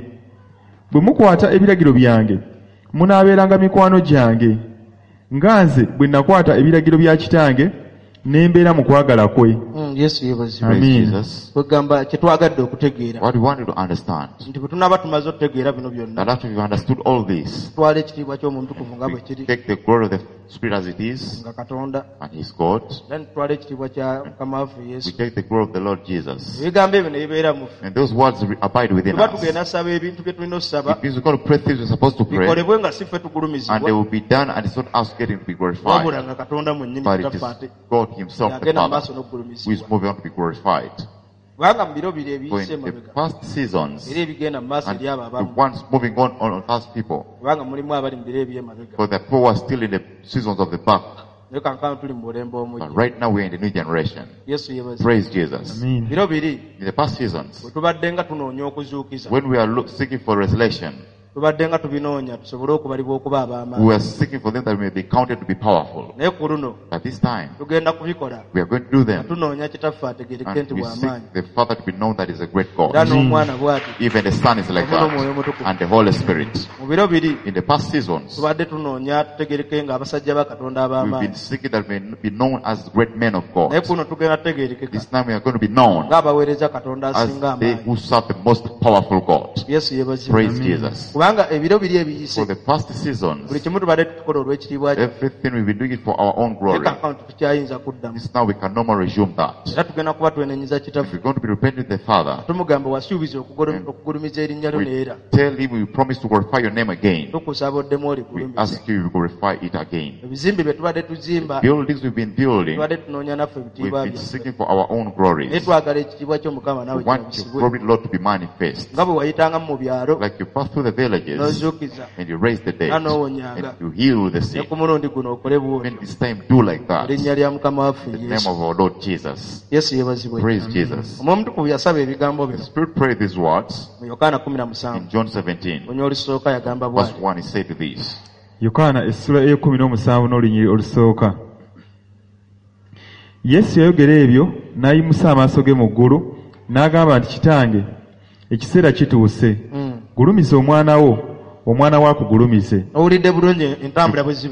Bwe mukwata ebiragiro byange, munaabeeranga mikwano gyange. Nga nze bwe nakwata ebiragiro bya Kitange, ne mbeera mu kwagala kwe. Yesu yeebazibwe. Praise Amen. Jesus. Kwegamba kye twagadde okutegeera What we wanted to understand, nti bwe tunaaba tumaze okutegeera bino byonna, that after we've understood all this, twala ekitiibwa ky'Omutukuvu nga bwe we kiri take the glory of the Spirit as it is, nga Katonda, and He's God. then twala ekitiibwa kya Mukama waffe We Yesu. take the glory of the Lord Jesus. Ebigambo ebyo ne bibeera mu ffe. And those words abide within Tuba us. tugenda saba ebintu bye tulina okusaba, It means we're going to pray things we're supposed to pray, bikolebwe nga si ffe and they tugulumizibwa, will be done, and it's not us getting to be wabula glorified, nga Katonda mwennyini but it Kitaffe is ate God Himself, the y'agenda mu maaso Father, who is n'okugulumizibwa. moving on to be glorified. Kubanga mu biro biri For ebiyise in the emabega past seasons, era ebigenda mu maaso and eri abo the abamu, ones moving on past people, kubanga mulimu abali mu biro eby'emabega, for the poor are still in the seasons of the back. naye kankana tuli mu bulembe omujja. But right now we're in the new generation. Yesu yeebazibwe. Praise Jesus. Amen. Biro biri In the past seasons, bwe tubadde nga tunoonya okuzuukiza, when we are seeking for resurrection, tubadde nga tubinoonya tusobole okubalibwa okuba we ab'amaanyi, were seeking for them that may be counted to be powerful. naye ku luno But this time, tugenda kubikola we are going to do them, tunoonya Kitaffe ategeereke and nti we bw'amaanyi, seek the Father to be known that is a great era God. n'Omwana bw'ati. Even the Son is like that, and the Holy Spirit. Mu biro biri In the past seasons, tubadde tunoonya tutegereke nga abasajja ba Katonda we've been ab'amaanyi, seeking that may be known as great men of naye God. kuno tugenda tutegeerekeka This time we are going to be known ng'abaweereza Katonda as asinga they amaanyi. who serve the most powerful God. Yesu yeebazibwe. Praise Jesus. Kubanga ebiro biri ebiyise For the past buli seasons, kimu tubadde tukola olw'ekitiibwa kye, everything we've been doing it for our own naye glory. kaakano tukyayinza kuddamu. This now we can no more resume that. Era tugenda kuba twenenyiza If Kitaffe, we're going to be repenting to the Father, tumugamba wasuubiza okugulumiza erinnya lyo we neera tell Him we promise to glorify Your name again. tukusaba oddemu We oligulumiza. ask You to glorify it again. Ebizimbe bye tubadde tuzimba Buildings we've been building, tubadde tunoonya naffe we've ebitiibwa been byaffe, seeking for our own glories. naye twagala ekitiibwa ky'Omukama We naawe want Your kirabisibwe. glory, Lord, to be manifest. Nga bwe wayitangamu mu byalo Like You pass through the villages n'ozuukiza and You raise the dead era n'owonyanga, and You heal the ne sick. ku mulundi guno okole bw'otyo. Even this time, do like Mu that. linnya lya Mukama waffe In the name Yesu. of our Lord Jesus. Yesu yeebazibwe. Praise Jesus. Omwomutukuvu yasaba ebigambo The bino Spirit prayed these words mu Yokaana 17 in John 17. lunya olusooka yagamba Verse bw'ati. 1, He said this. Yokaana essula ey'17 n'olunyiriri olusooka. Yesu yayogera ebyo n'ayimusa amaaso ge mu ggulu n'agamba nti, Kitange, ekiseera kituuse. Gulumiza omwana wo, omwana wo akugulumize. Owulidde bulungi entambula bwe zibeera.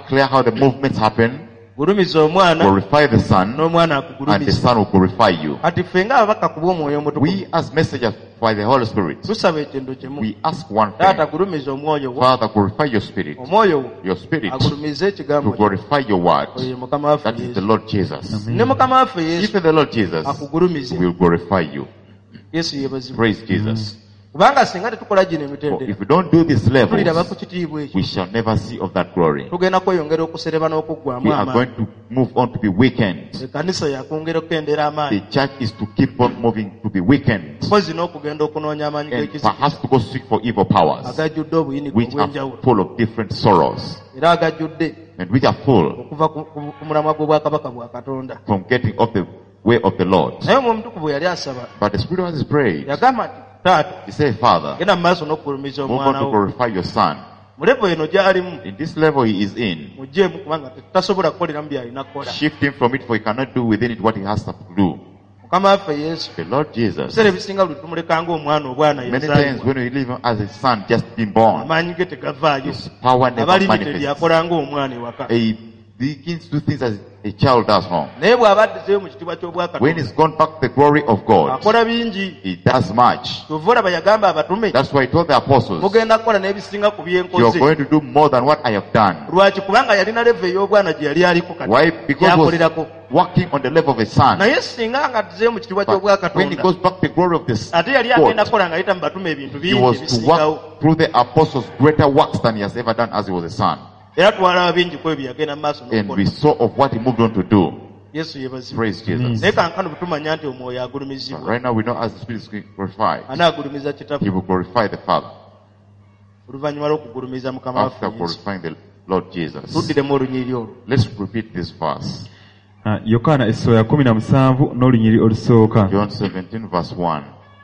declare how the movements happen, gulumiza omwana glorify the Son, n'omwana and the akugulumiza. Son will glorify you. Kati ffe ng'ababaka ku bw'omwoyo omutukuvu We as messengers by the Holy Spirit, tusaba ekintu kimu. we ask one Taata thing. gulumiza omwoyo wo, Father, glorify your Spirit, omwoyo wo your Spirit, agulumize to ekigambo kyo. glorify your word. Oyo ye mukama waffe That is the Yesu. Lord Jesus. Ne mukama waffe Yesu Even the Lord Jesus akugulumize. will glorify you. Yesu yeebazibwe. Praise Jesus. Kubanga singa tetukola gino For emitendera if we don't do these tuliraba ku levels, kitiibwa ekyo. we shall never see of that glory. Tugenda kweyongera okusereba n'okuggwaamu We are amaanyi. going to move on to be weakened. Ekkanisa yakwongera okukendera amaanyi. The church is to keep on moving to be weakened, Mpozi n'okugenda okunoonya amaanyi and g'ekizikiriza perhaps to go seek for evil powers, agajjudde obuyinike which are obw'enjawulo full of different sorrows, era agajjudde and which are full okuva ku mulamwa gw'obwakabaka bwa Katonda. from getting off the way of the Lord. Naye omwoyo omutukuvu yali asaba, But the Spirit was prayed. yagamba nti taata He said, Father, genda mu maaso n'okugulumiza move on omwana to wo. glorify your Son. Mu levo eno gy'alimu In this level he is in, mugyemu kubanga tasobola kukoleramu by'alina kukola. shift him from it, for he cannot do within it what he has to do. Mukama waffe Yesu The Lord Jesus, ebiseera ebisinga buli tumuleka ng'omwana obwana many times yazaalibwa when we leave him as a son just being born, amaanyi ge tegavaayo, his power never abalimi manifests. teryakola ng'omwana ewaka. He begins to do things as a child does home. Naye bw'aba addizeyo mu kitiibwa When ky'obwakatonda he's gone back to the glory of God, akola bingi. he does much. Kyova olaba yagamba abatume That's why he told the apostles, mugenda kukola n'ebisinga ku you are byenkoze. going to do more than what I have done. Lwaki? Kubanga yalina levo ey'obwana gye yali aliko kati Why? Because he was gyakolerako. walking on the level of a son. Naye singa nga addizeyo mu kitiibwa But when he ky'obwakatonda goes back to the glory of this ate yali agenda God, kukola ng'ayita mu batume ebintu he bingi was to ebisingawo. work through the apostles greater works than he has ever done as he was a son. Era twalaba bingi ku ebyo yagenda mu maaso And we n'okukola. saw of what he moved on to do. Yesu yeebazibwe. Praise Jesus. Naye kankano bwe tumanya nti omwoyo But agulumizibwa, right now we know as the Spirit is glorified, anaagulumiza he kitaffe will glorify the Father oluvannyuma lw'okugulumiza mukama after waffe Yesu. glorifying the Lord Jesus. Tuddiremu olunyiri olwo. Let's repeat this verse. Yokaana essula ya 17 n'olunyiri olusooka. John 17 verse 1.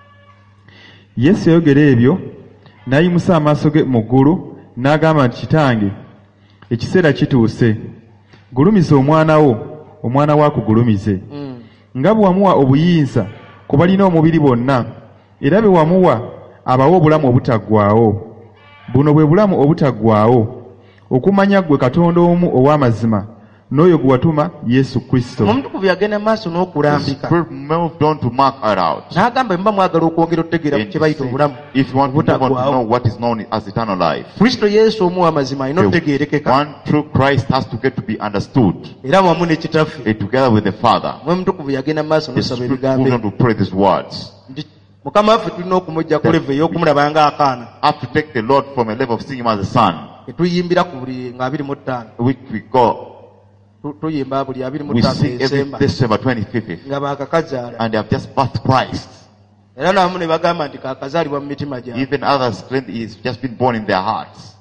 Yesu yayogera ebyo n'ayimusa amaaso ge mu ggulu n'agamba nti, Kitange, ekiseera kituuse. Gulumiza omwana wo, omwana wo akugulumize. Nga bwe wamuwa obuyinza ku balina omubiri bonna, era bwe wamuwa abawa obulamu obutaggwaawo. Buno bwe bulamu obutaggwaawo, okumanya ggwe Katonda omu ow'amazima, n'oyo gwe watuma Yesu Kristo. Omutukuvu yagenda mu maaso The n'okulambika Spirit moved on to mark it out. n'agamba mba mwagala okwongera okutegeera ku And kye bayita obulamu if you want to move on to obutaggwaawo. know what is known as eternal life, Kristo Yesu omu w'amazima alina the okutegeerekeka one true Christ has to get to be understood, era wamu ne kitaffe. together with the Father. Mwe Mutukuvu yagenda mu maaso The n'osaba Spirit ebigambo moved ebyo. on to pray these words. Nti Mukama waffe tulina okumujja ku levo ey'okumulaba ng'akaana, Have to take the Lord from a level of seeing him as a son, tetuyimbira ku buli nga 25, which we go, tuyimba buli we 25 sing every Desemba December 25th, nga baakakazaala, and they have just birthed Christ. era namu ne bagamba nti kaakazaalibwa mu mitima gyabwe. Even others claim he's just been born in their hearts.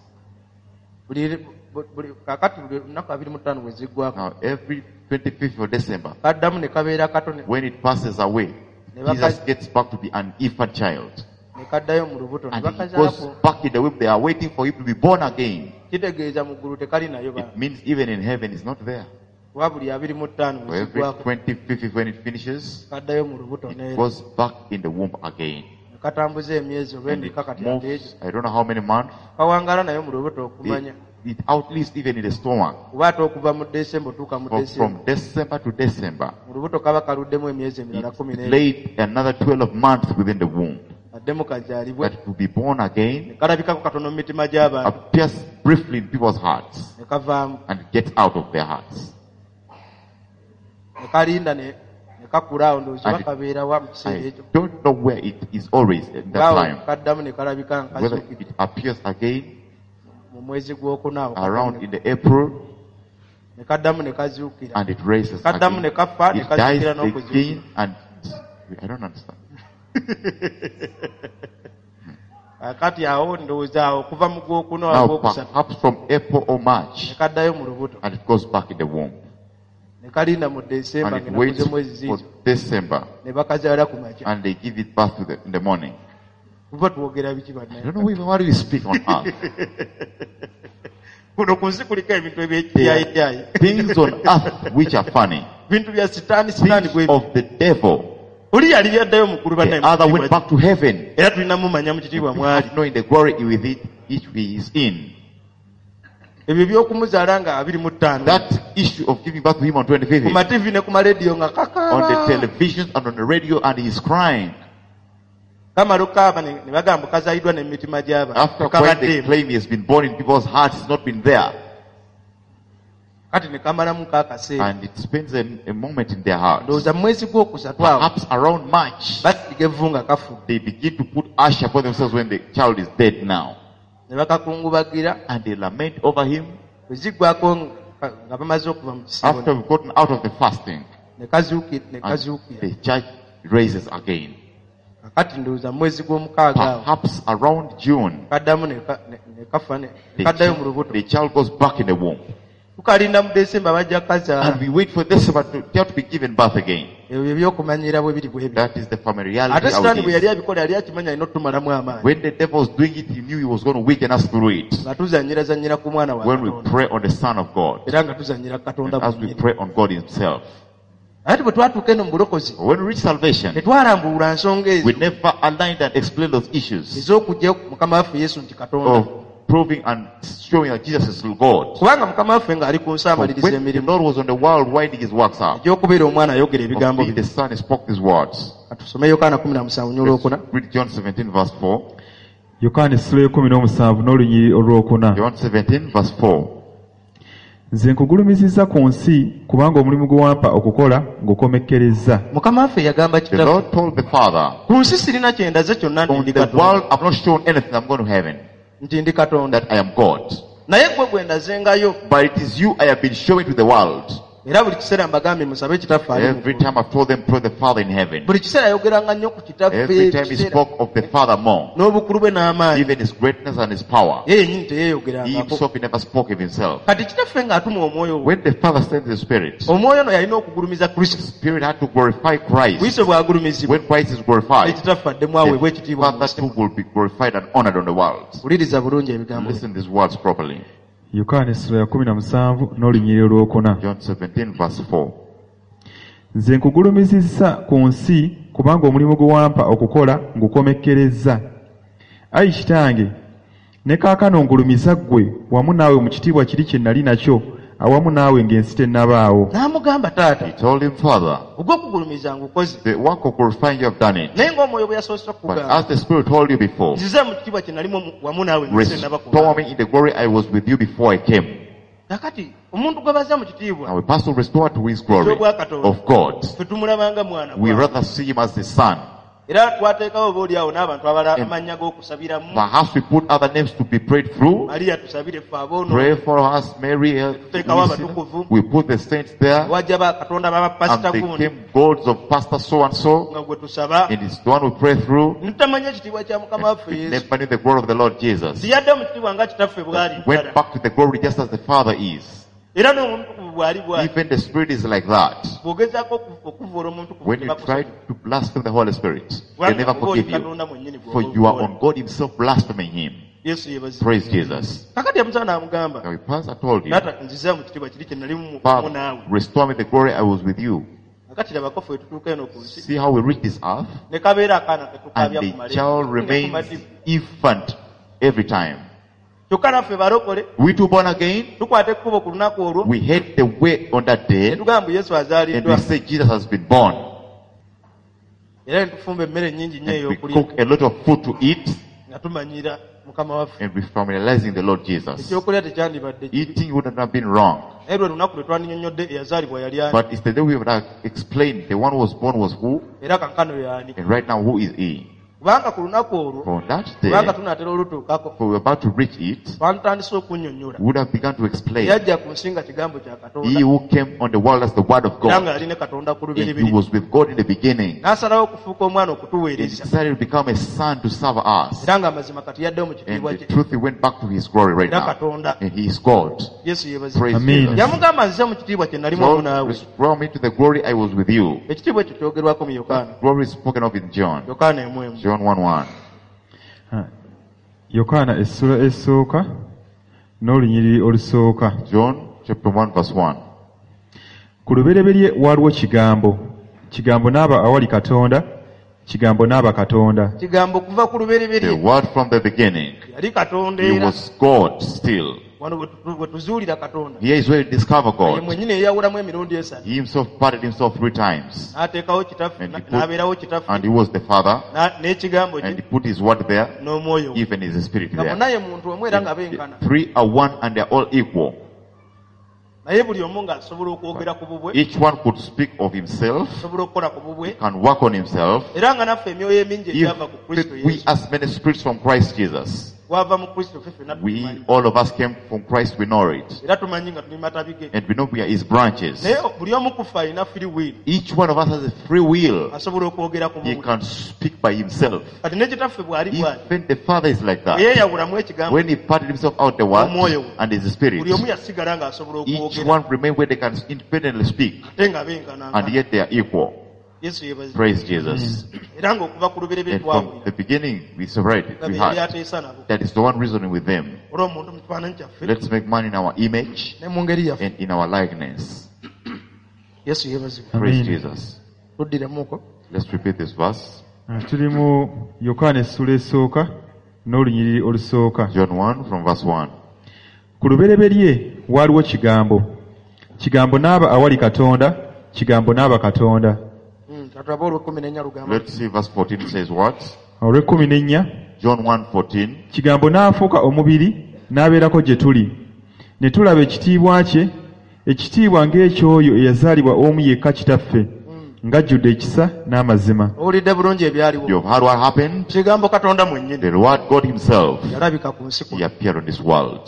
Kaakati buli lunaku 25 bwe ziggwako Now, every 25th of December, kaddamu ne kabeera kato ne when it passes away, Jesus gets back to be an infant child. kaddayo mu lubuto ne And he bakazaako. goes back in the womb. They are waiting for him to be born again. Kitegeeza mu ggulu tekali nayo ba. It means even in heaven he's not there. Kuba buli 25 For bwe every ziggwako 25th when it finishes, kaddayo mu lubuto it ne goes back in the womb again. katambuza emyezi oba And it emika kati ate ekyo. moves, I don't know how many months. Kawangala nayo mu lubuto okumanya. It outlives even in the stomach. Kuba ate okuva mu Desemba otuuka mu Desemba. From December to December, Mu lubuto kaba kaluddemu emyezi emirala it 11. laid another 12 months within the womb. Addemu kazaalibwe. That to be born again Kalabikako katono mu mitima gy'abantu. appears briefly in people's hearts Ne kavaamu. and gets out of their hearts. Ne kalinda ne kakula awo ndowooza And bakabeera wa mu kiseera I ekyo. don't know where it is always at that Gaawo time. kaddamu ne kalabika nga Whether kazuukidde it appears again mu mwezi gw'okuna awo. around in the April Ne kaddamu ne kazuukira. and it raises Kaddamu ne again. kafa ne It dies kazuukira n'okuzuukira. again and I don't understand. Kati awo ndowooza awo okuva mu gw'okuna Now ogwokusatu perhaps from April or ne March kaddayo mu lubuto. and it goes back in the womb. Ne kalinda mu Desemba And it ng'enaku waits z'omwezi for ziizo. December Ne bakazaala ku makya. and they give it birth in the morning. Kuva twogera biki I bannaye. don't know even what we speak on earth. Kuno ku nsi kuliko ebintu There ebyekiyaayikyaayi. are things on earth which are funny. Bintu bya sitaani Things bwe of the devil. oli yali yaddayo mukulu The other went back to heaven. era tulina mumanya mu kitiibwa We mwali. have knowing the glory with it which he is in. ebyo by'okumuzaala nga 25 That issue of giving birth to him on ku 25th, mativi ne ku marediyo nga on the kakaaba television and on the radio, and he's crying. kamala okukaaba ne bagamba kazaayiddwa n'emitima gy'abantu After quite the kabaddeemu. claim he has been born in people's hearts, he's not been there. kati ne kamalamu kaakaseera And it spends a moment in their hearts. ndowooza mu mwezi gw'okusatu awo Perhaps around March, basiga evvu nga kafudde they begin to put ash upon themselves when the child is dead now. ne bakakungubagira And they lament over him. bwe ziggwako nga bamaze okuva mu kisibo After we've gotten out of the fasting, ne kazuukira and the church raises again. kakati ndowooza mu mwezi gw'omukaaga awo Perhaps around June, kaddamu ne kafa ne kaddayo mu lubuto the child goes back in the womb. tukalinda mu desemba bajja kazaala And we wait for December to be given birth again. ebyo bye byokumanyira bwe biri bwe biri That is the familiarity ate how sitaani it bwe is. yali abikola yali akimanya alina otutumalamu amaanyi When the devil was doing it, he knew he was going to weaken us through it. nga tuzanyirazanyira ku mwana wa When we katonda pray on the Son of God, era nga tuzanyira katonda and as we bwennyini pray on God Himself. ate bwe twatuuka eno mu bulokozi When we reach salvation, tetwalambuula nsonga ezo we never aligned and explained those issues ez'okujja mukama waffe yesu nti katonda of proving and showing that Jesus is God. kubanga mukama waffe ng'ali ku nsi For amaliriza when the emirimu Lord was on the world winding His works up, egy'okubeera omwana ayogera of ebigambo being the bye Son, He spoke these words. katusome yokaana 17 nyolwokuna Read John 17 verse 4. yokaana essula y'e17 n'olunyiri olwokuna. John 17 verse 4. Nze nkugulumizizza ku nsi kubanga omulimu gwe wampa okukola ng'okomekkerezza. mukama waffe yagamba The kitaffe Lord told the Father, ku nsi sirina kyendaze kyonna nti on ndi the katonda world I've not shown anything, I'm going to heaven, nti ndi katonda that I am God. naye gwe gwe ndazengayo But it is you I have been showing to the world. era buli kiseera mbagambye musabe kitaffe ali mu Every ggulu. time I've told them, pray the Father in heaven. buli kiseera ayogeranga nnyo ku kitaffe Every time he ekiseera- spoke of the Father more, n'obukulu bwe n'amaanyi even his greatness and his power. ye yenyini He teyeeyogerangako himself, he never spoke of himself. kati kitaffe ng'atuma omwoyo we When the Father sends the Spirit, omwoyo ono yalina okugulumiza the kristo Spirit had to glorify Christ. buyise bwagulumizibwa When Christ is glorified, ekitaffe addemu aweebwa the ekitiibwa mu Father nsi. too will be glorified and honored on the world. wuliriza bulungi ebigambo bye. Listen these words properly. yokaana essula ya 17 n'olunyiri olwokuna. John 17 verse 4. Nze nkugulumizizza ku nsi kubanga omulimu gwe wampa okukola ngukomekkerezza. Ayi kitange, ne kaakano ngulumiza ggwe wamu naawe mu kitiibwa kiri kye nnali nakyo awamu naawe ng'ensi tennabaawo. n'amugamba He taata told him, Father, ogw'okugulumiza ngukoze the work of glorifying you have done it. naye ng'omwoyo bwe yasoose But okukugamba as the Spirit told you before, nzize mu kitiibwa kye nalimu wamu naawe restore me in the glory I was with you before I came. kakati omuntu gwe baza mu kitiibwa Now a person restored to his glory of God. ffe tumulabanga mwana We gwa. rather see him as the Son. era twateekawo oba oli awo n'abantu abala amannya g'okusabiramu Perhaps we put other names to be prayed through. mariya tusabire ffe aboono Pray for us, Mary. tuteekawo abatukuvu We put the saints there. wajja bakatonda And babapasita they gundi came gods of Pastor so and so. nga gwe tusaba It is the one we pray through. ntutamanya ekitiibwa kya mukama waffe We yesu never knew the glory of the Lord Jesus. tiyadde mu kitiibwa nga kitaffe bw'ali Went ddala. back to the glory just as the Father is. era n'omutukuvu bw'ali bw'ali Even the Spirit is like that. bw'ogezaako okuvoola omutukuvu When you try to blaspheme the Holy Spirit, they never forgive you. katonda mwennyini For you are on God Himself blaspheming Him. yesu yebazi Praise Jesus. kakati yamusaba n'amugamba Now, Pastor told you, taata nziza mu kitiibwa kiri kye nalimu mu Father, naawe restore me the glory I was with you. kakati labako ffe tutuuka eno ku nsi See how we reach this earth? ne kabeera akaana And ketukaabya the ku male child remains infant every time. kyokka naffe balokole We too born again, tukwata ekkubo ku lunaku olwo we hate the way on that day, netugamba yesu and azaaliddwa we say Jesus has been born. era netufumba emmere nnyingi nnyo And we ey'okulya cook a lot of food to eat, nga tumanyira mukama waffe and we familiarizing the Lord Jesus. ekyokulya tekyandibadde kibi. Eating wouldn't have been wrong. naye lwe lunaku lwe twandinyonnyodde eyazaalibwa yali ani But it's the day we would have explained the one who was born was who, era kankano y'ani and right now who is he. kubanga ku lunaku olwo For on that kubanga day, tunaatera olutuukako for we're about to reach it, twanditandise okunnyonnyola we would have begun to explain. yajja ku nsi nga kigambo kya He katonda who came on the world as the Word of era nga God, yali ne katonda ku and he lubiribiri was with God in the beginning. n'asalawo okufuuka omwana He okutuweereza decided to become a son to serve us. era ng'amazima kati yaddewo mu And kitiibwa the kye truth, he went back to his glory right era now. katonda And he is God. yesu yebazi Praise Amen. Jesus. yamugamba nzize mu kitiibwa kye nalimu wamu So, naawe restore me to the glory I was with you. ekitiibwa ekyo kyogerwako mu yokaana Glory is spoken of in John. yokaana emu John 1:1. yokaana essula esooka n'olunyiriri olusooka. John chapter 1 verse 1. Ku lubereberye waaliwo kigambo, kigambo n'aba awali katonda, kigambo n'aba katonda. kigambo okuva ku The lubereberye word from the beginning. yali katonda He era was God still. wano bwe tuzuulira Katonda Here is where we discover ye God. mwennyini eyawulamu emirundi 3 He himself parted himself 3 times. n'ateekawo kitaffe And he put- n'abeerawo kitaffe And he was the Father. n'ekigambo And he kye put his word there. n'omwoyo we. Even is the Spirit nga there. bonna ye muntu omu era nga benkana 3 are one and they are all equal. naye buli omu ng'asobola okwogera ku bubwe Each one could speak of himself, asobola okukola ku bubwe can work on himself. era nga naffe emyoyo emingi egyava ku kristo If we yesu as many spirits from Christ Jesus, gwava mu kristo ffe ffenna we tumanyi all of us came from Christ, we know it. era tumanyi nga tuli matabi ge And we know we are his branches. naye buli omu ku ffe alina free will Each one of us has a free will. asobola okwogera ku He bubwe can speak by himself. kati ne kitaffe bw'ali bw'ali Even the Father is like bwe that. yeeyawulamu ekigambo When he parted himself out the word Omwoyo. and his spirit, buli omu yasigala ng'asobola each okwogera one remain where they can independently speak, ate nga and benkananga yet they are equal. yesu yebazi Praise Jesus. era ng'okuva ku luberebe And from twawulira the beginning, we separated, nga we be yali had. ateesa nabo That is the one reasoning with them. olwo omuntu mu kifaananyi kyaffe Let's make man in our image ne mu ngeri yaffe and in our likeness. yesu yebazibwa Praise Amen. Jesus. tuddiremuuko Let's repeat this verse. Tuli mu Yokaana essula esooka n'olunyiriri olusooka. John 1 from verse 1. Ku lubereberye waaliwo kigambo. Kigambo n'aba awali Katonda, kigambo n'aba Katonda. katulaba olw'14 lugamba Let's see verse 14 says what? Olw'ekkuminennya, John 1:14. kigambo n'afuuka omubiri n'abeerako gye tuli. Ne tulaba ekitiibwa kye, ekitiibwa ng'ekyoyo eyazaalibwa omu yekka kitaffe, ng'ajjudde ekisa n'amazima. owulidde bulungi ebyaliwo You have heard what happened? kigambo katonda mwennyini The Lord God himself, yalabika ku nsi he kuno appeared on this world.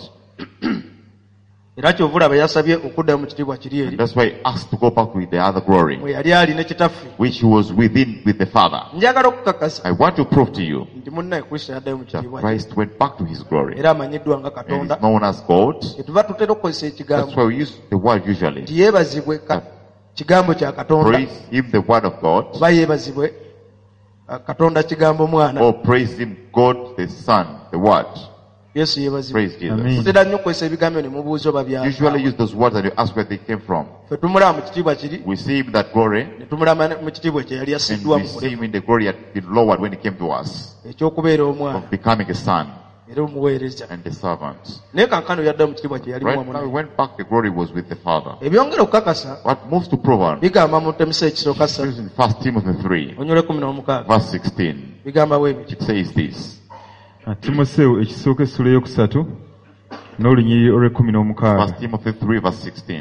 era kyovulaba yasabye okuddayo mu kitiibwa kiri eri And that's why he asked to go back with the other glory, mwe yali ali ne kitaffe which he was within with the Father. njagala okukakasa I want to prove to you nti munnaye kristo yaddayo mu that kitiibwa kye Christ went back to his glory. era amanyiddwa nga And katonda he's known as God. kyetuva tutera okukozesa That's ekigambo why we use the word usually. nti yeebazibwe kigambo kya katonda Praise him, the word of God. oba yeebazibwe katonda kigambo mwana Or praise him, God the Son, the word. yesu yeebazibwe Praise Jesus. Amen. tutera nnyo okukozesa ebigambo ne mubuuza oba Usually byava use those words and you ask where they came from. ffe tumulaba mu kitiibwa kiri We see him in that glory, ne tumulaba mu kitiibwa kye yali and yasiddwa we mu see him in the glory that had been lowered when he came to us, ekyokubeera omwana of becoming a son era omuweereza and a servant. naye kankano yaddayo mu kitiibwa kye yali Right mwamu now, naye. we went back, the glory was with the Father. ebyongera okukakasa What moves to prove on? bigamba mu ttemusa ekisooka This is in 1 Timothy 3, onyole 16 verse 16. bigamba bwe biti It says this. Timoseewo ekisooka essula eyokusatu n'olunyiriri olw'ekkumi 1 n'omukaaga. Timothy 3, verse 16.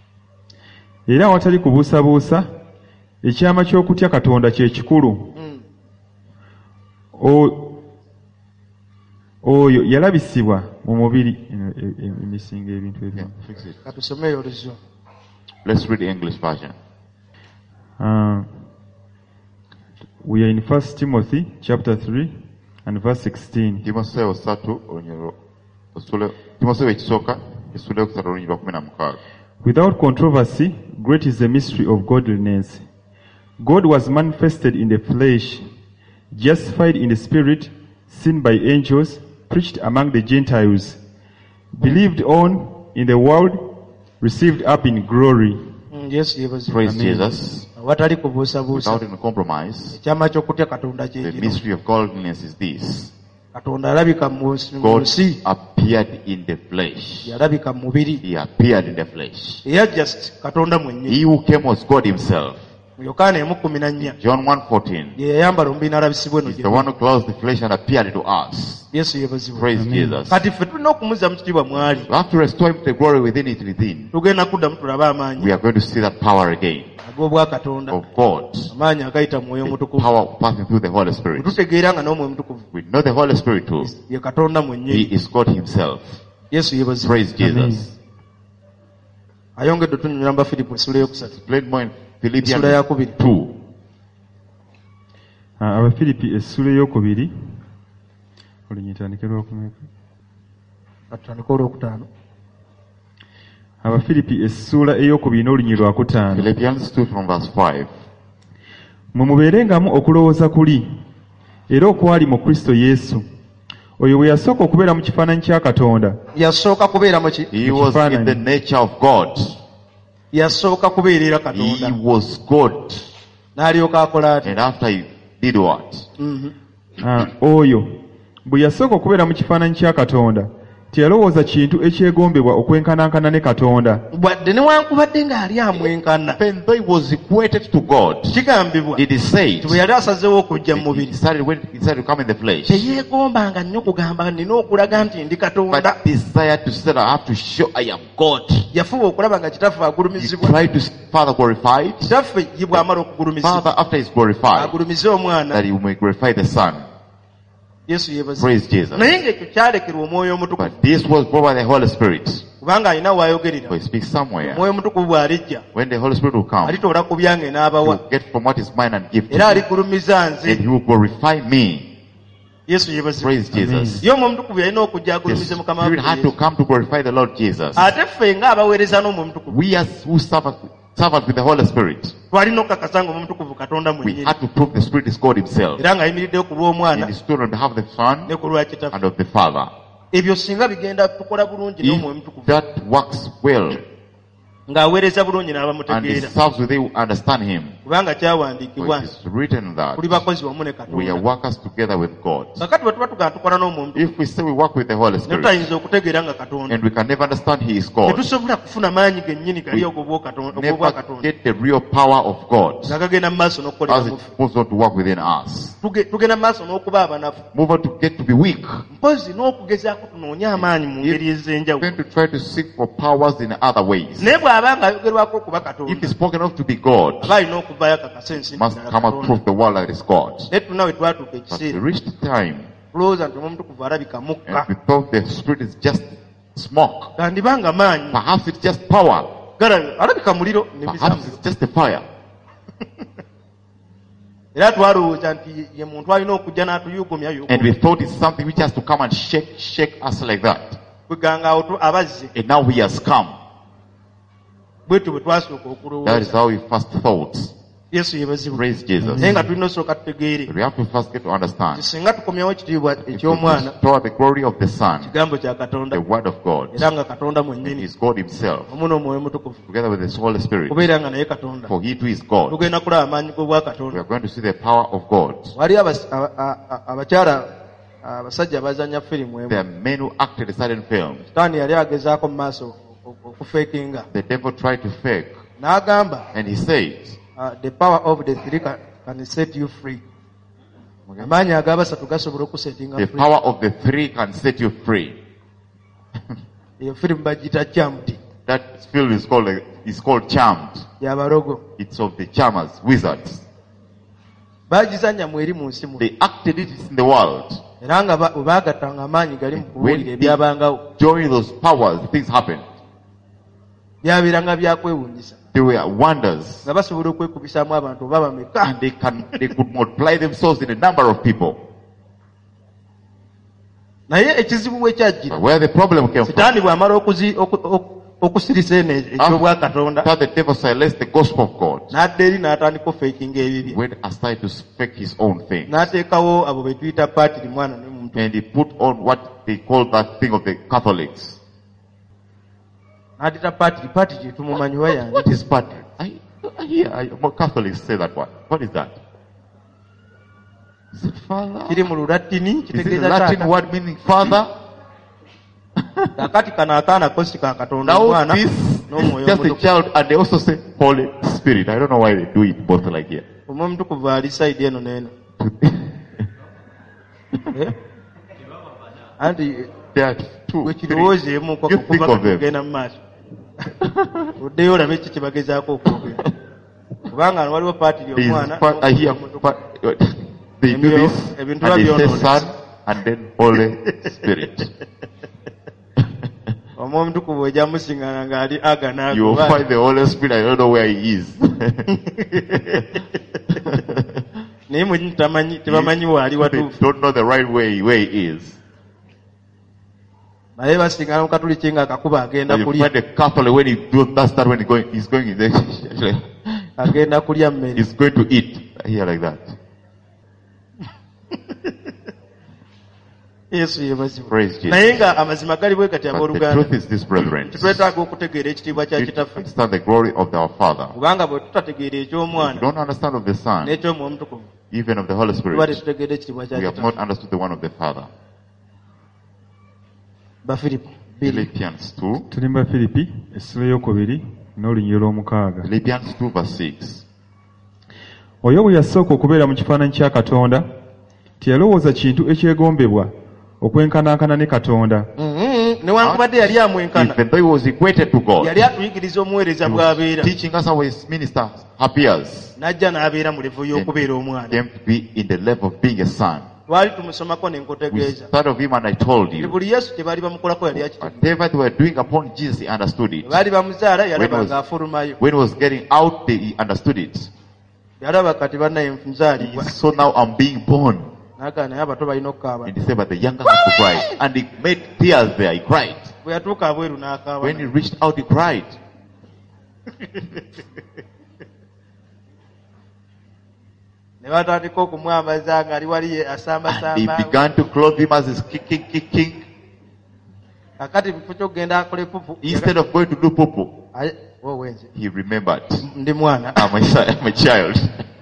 Era awatali kubuusabuusa, ekyama ky'okutya Katonda kye kikulu. Oyo yalabisibwa mu mubiri emisinga ebintu Yeah, ebimu. fix it. katusomeyo oluzo Let's read the English version. We are in 1 Timothy chapter 3 and verse 16. Timoseewo 3, Timoseewo ekisooka, essula eyokusatu olunyiriri lwa 16. Without controversy, great is the mystery of godliness. God was manifested in the flesh, justified in the spirit, seen by angels, preached among the Gentiles, believed on in the world, received up in glory. yesu yeebazibwe Praise Jesus. awatali kubuusabuusa Without any compromise, ekyama ky'okutya katonda the kyekino mystery of godliness is this. katonda yalabika mu God nsi appeared in the flesh. yalabika mu mubiri He appeared in the flesh. era just katonda mwennyini He who came was God himself. mu yokaana 1:14 John 1:14. ye yayambala omubiri n'alabisibwa eno He's gye the one who clothed the flesh and appeared to us. yesu yeebazibwe Praise Jesus. kati ffe tulina okumuzza mu kitiibwa mwali We have to restore him the glory within it within. tugenda kuddamu tulabe amaanyi We are going to see that power again ag'obwakatonda of God. amaanyi agayita mu mwoyo The mutukuvu power passing through the Holy Spirit. tutegeera nga n'omwoyo mutukuvu We know the Holy Spirit too. ye katonda He mwennyini is God himself. yesu yeebazibwe Praise Jesus. ayongedde tunyumira mu bafiripo essula eyokusatu Played more in Philippians essula yakubiri 2. Abafilipi essula ey'okubiri olunyitandike lwokumeka. katutandika olwokutaano Abafilipi essula ey'okubiri n'olunyiriri lwakutaano. Philippians 2 from verse 5. Mwe mubeerengamu okulowooza kuli era okwali mu Kristo Yesu, oyo bwe yasooka okubeera mu kifaananyi kya Katonda, yasooka kubeera mu ki He was in the nature of God. yasooka kubeerera He katonda was God. n'alyoka akola ati And after he did what? oyo bwe yasooka okubeera mu kifaananyi kya Katonda teyalowooza kintu ekyegombebwa okwenkanankana ne Katonda. wadde newankubadde ng'ali amwenkana. Even though he was equated to God, Kigambibwa it is said, nti bwe yali asazeewo okujja mu he mubiri decided when he decided to come in the flesh, teyeegombanga nnyo kugamba nina okulaga nti ndi Katonda. but desired to say, I have to show I am God. Yafuba okulaba nga kitaffe He agulumizibwa. tried to see Father glorified. Kitaffe ye bw'amala okugulumizibwa Father, after he's glorified, agulumize omwana. that he may glorify the Son. Yesu yeebazibwa. Praise Jesus. naye ng'ekyo kyalekerwa omwoyo omutukuvu But this was brought by the Holy Spirit. kubanga alina waayogerera. For he speaks somewhere. omwoyo omutukuvu bw'alijja When the Holy Spirit will come, alitoola ku byange he n'abawa will get from what is mine and give to era me. aligulumiza And nze. he will glorify me. Yesu yeebazibwa. Praise Jesus. ye omwoyo omutukuvu yalina okujja The agulumize mukama Spirit had to waffe. come to glorify the Lord Jesus. ate ffe ng'abaweereza n'omwoyo omutukuvu We as who servant with the Holy Spirit, twalina okukakasa nga omwoyo omutukuvu Katonda we mwennyini had to prove the Spirit is God himself. era ng'ayimiriddeyo ku And lw'omwana he stood on behalf of the Son ne ku lwa kitaffe. and of the Father. ebyo singa bigenda tukola bulungi n'omwoyo If omutukuvu that works well ng'aweereza bulungi and he n'abamutegeera serves with you, understand him. kubanga For kyawandiikibwa it nti is written that tuli bakozi wamu ne we are Katonda. workers together with God. kakati bwe tuba tugenda tukola n'omwoyo omutukuvu If we say we work with the Holy ne Spirit tutayinza okutegeera nga Katonda and we can never understand He is God, tetusobola kufuna maanyi gennyini gali og'obwa never Katonda get the real power of God nga gagenda mu maaso n'okukolera as mu it moves on to work within us. tugenda mu maaso n'okuba abanafu Move on to get to be weak. mpozi n'okugezaako tunoonye amaanyi mu ngeri ez'enjawulo Then to try to seek for powers in other ways. naye bw'aba nga ayogerwako okuba If Katonda He's spoken of to be God, aba alina okuvaayo akakasa ensi must ddala come and Katonda. prove the world that is God. naye tuna we twatuuka But we ekiseera reached the time tulowooza nti omwoyo omutukuvu alabika mukka and we thought the Spirit is just smoke. gandibanga maanyi Perhaps it's just power. alabika muliro Perhaps nemizamiro it's just a fire. era twalowooza nti ye muntu alina okujja n'atuyugumya And we thought it's something which has to come and shake us like that. kweganga awo abazze And now He has come. bwetyo bwe twasooka That is okulowooza. how we first thought. Yesu yeebazibwa. Praise Jesus. naye nga tulina osooka tutegeere But we have to first get to nti understand. singa tukomyawo ekitiibwa If we eky'omwana restore the glory of the Son, kigambo kya Katonda the Word of God, era nga Katonda and mwennyini He's God Himself, wamu n'omwoyo mutukuvu together with His Holy Spirit, kubeera nga naye Katonda for He too is God. tugenda kulaba amaanyi g'obwa We Katonda. are going to see the power of God. wali abakyala abasajja abazanya firimu There emu are men who acted a certain film. sitaani yali agezaako mu maaso okufeekinga The devil tried to fake, n'agamba and he said, the power of the three can set you free. amaanyi ag'abasatu gasobola okusetinga the free. power of the three can set you free. eyo firimu bagiyita Charmed That film is called Charmed. y'abalogo. It's of the charmers, wizards. baagizanya mweri mu nsi muno They acted it in the world. era nga baagattanga amaanyi gali mu kubuulira ebyabangawo During those powers, things happened. byabeeranga byakwewuunyisa They were wonders. nga basobola okwekubisaamu abantu oba bameka. And they could multiply themselves in a number of people. naye ekizibu bwe kyajjira But where the problem came from, sitaani bw'amala okusirisa eno ekyobwa Katonda after the devil silenced the gospel of God, n'adda eri n'atandika ofeekinga ebibye went aside to speak his own thing. n'ateekawo abo be tuyita paatiri mwana ne muntu And he put on what they call that thing of the Catholics. n'adita paatiri tumumanyi wayani What is Patrick? Catholics say that one. What is that? Is it father? kiri mu lulatini Is it a kitegeeza Latin taata. word meaning father? kakati kano akaana kosi ka Katonda Now omwana this n'omwoyo is just a omutukuvu. child, and they also say Holy Spirit. I don't know why they do it both like here. omwoyo omutukuvu ali sayidi eno n'eno. Eh? anti There are two, bwe three. kirowoozeemuko You think kuva of them. kugenda mu maaso oddeyo olabe ki kyebagezaako okwogera kubanga waliwo paatiri There is omwana I hear they do this, and they say Son, and then Holy Spirit. omwoyo omutukuvu ojja musingana ng'ali You will find the Holy Spirit. I don't know where He is. naye mwenyi tebamanyi waali They watuufu don't know the right way where He is. naye basingana mu katuliki ng'akakuba agenda You kulya find a Catholic when he does that when he's going in the agenda kulya mmere. he's going to eat here like that. yesu yebazibwa. Praise Jesus. naye nga amazima gali bwe gati But the abooluganda truth is this, brethren. tetwetaaga okutegeera ekitiibwa kya We kitaffe understand the glory of our Father. kubanga bwe tutategeera If eky'omwana we don't understand of the Son, n'eky'omwoyo omutukuvu even of the Holy tuba Spirit, tetutegeera ekitiibwa kya we have kitaffe. not understood the one of the Father. Bafilipo. Philippians 2. tuli mu Bafilipi essula eyokubiri n'olunyiriro lw'omukaaga. Philippians 2 verse 6. Oyo bwe yasooka okubeera mu kifaananyi kya Katonda, teyalowooza kintu ekyegombebwa okwenkanankana ne Katonda. Newankubadde yali amwenkana, Even though he was equated to God, yali atuyigiriza omuweereza bw'abeera. teaching us how his minister appears, N'ajja n'abeera mu levo y'okubeera omwana. came to be in the level of being a son. Twali tumusomako ne We nkutegeeza. started of him and I told Nti you, buli Yesu kye baali bamukolako yali akitegeeza. whatever they were doing upon Jesus, he understood it. Baali bamuzaala yalaba When was- ng'afulumayo. When he was getting out, he understood it. Yalaba kati bannaye He nzaalibwa. saw now I'm being born. N'agaa naye abato balina okukaaba. And he said, but the younger has to cry. And he made tears there. He cried. Bwe yatuuka abweru n'akaaba. When he reached out, he cried. Ne batandika okumwambaza ng'ali wali And he asambasamba. began to clothe him as he's kicking. Kakati bifo ky'okugenda akole pupu. Instead of going to do pupu, Wowenze. he remembered, Ndi mwana. I'm a child.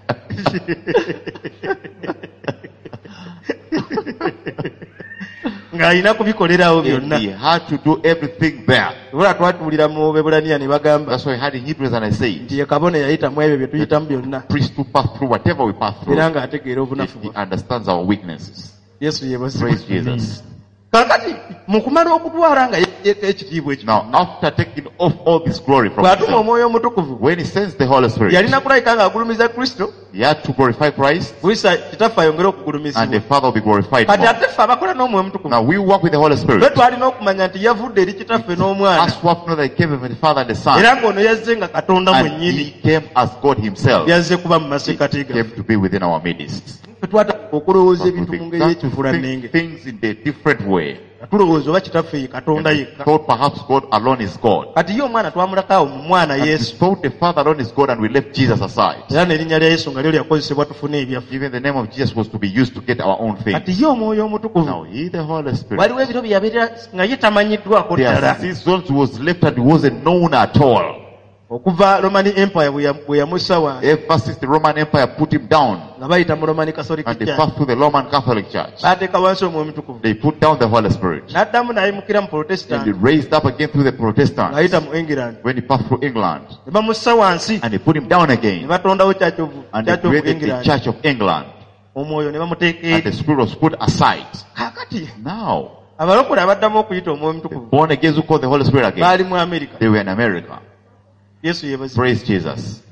Ng'alina kubikolerawo And he byonna. had to do everything there. Lwala twatuwulira mu Bebulaniya ne bagamba That's why I had in Hebrews and I said, nti ye kabona yayitamu ebyo bye tuyitamu byonna. priest to pass through whatever we pass through. Era ng'ategeera obunafu He bwe. understands our weaknesses. Yesu yeebazibwe. Praise Jesus. Kakati mu kumala okutwala nga yeeko ekitiibwa ekyo. Now, after taking off all this glory from Bw'atuma himself, Omwoyo Omutukuvu, when he sends the Holy Spirit, yalina kulayika ng'agulumiza Kristo, he had to glorify Christ, buyisa kitaffe ayongere and the okugulumizibwa. Father will be glorified Kati more. ate ffe abakola n'Omwoyo Omutukuvu, Now, we work with the Holy ffe Spirit. twalina okumanya nti yavudde eri kitaffe n'omwana, As we have to know that he came from the Father and the Son, era ng'ono yazze nga Katonda and mwennyini, he came as God himself. yazze kuba mu He masekkati came gaffe. to be within our midst. Ffe twataka okulowooza But we ebintu mu ngeri began to y'ekifuulannenge. think things in a different way. Nga tulowooza oba kitaffe ye Katonda And we yekka. thought perhaps God alone is God. Kati ye omwana twamulakaawo mu mwana And we Yesu. thought the Father alone is God, and we left Jesus aside. Era n'erinnya lya Yesu nga lyo lyakozesebwa tufune ebyaffe. Even the name of Jesus was to be used to get our own Kati things. ye Omwoyo Omutukuvu, Now, he, the Holy Spirit, waliwo ebiro bye yabeera nga ye tamanyiddwako there ddala. are seasons he was left and he wasn't known at all. Okuva Roman Empire bwe yamussa wansi, Ever since the Roman Empire put him down, nga bayita mu Roman Catholic and they Church, passed through the Roman Catholic Church, baateeka wansi Omwoyo Omutukuvu. they put down the Holy Spirit. N'addamu n'ayimukira mu And he Protestant, raised up again through the Protestants ng'ayita mu England. when he passed through England. Ne bamussa wansi, And they put him down ne again. batondawo Church of And they created the England. Church of England. Omwoyo ne bamuteeka And the eri. Spirit was put aside. Kaakati Now, abalokole abaddamu okuyita Omwoyo the Omutukuvu born again who called the Holy Spirit again, baali mu America. they were in America. Yesu yeebazibwe. Praise Jesus.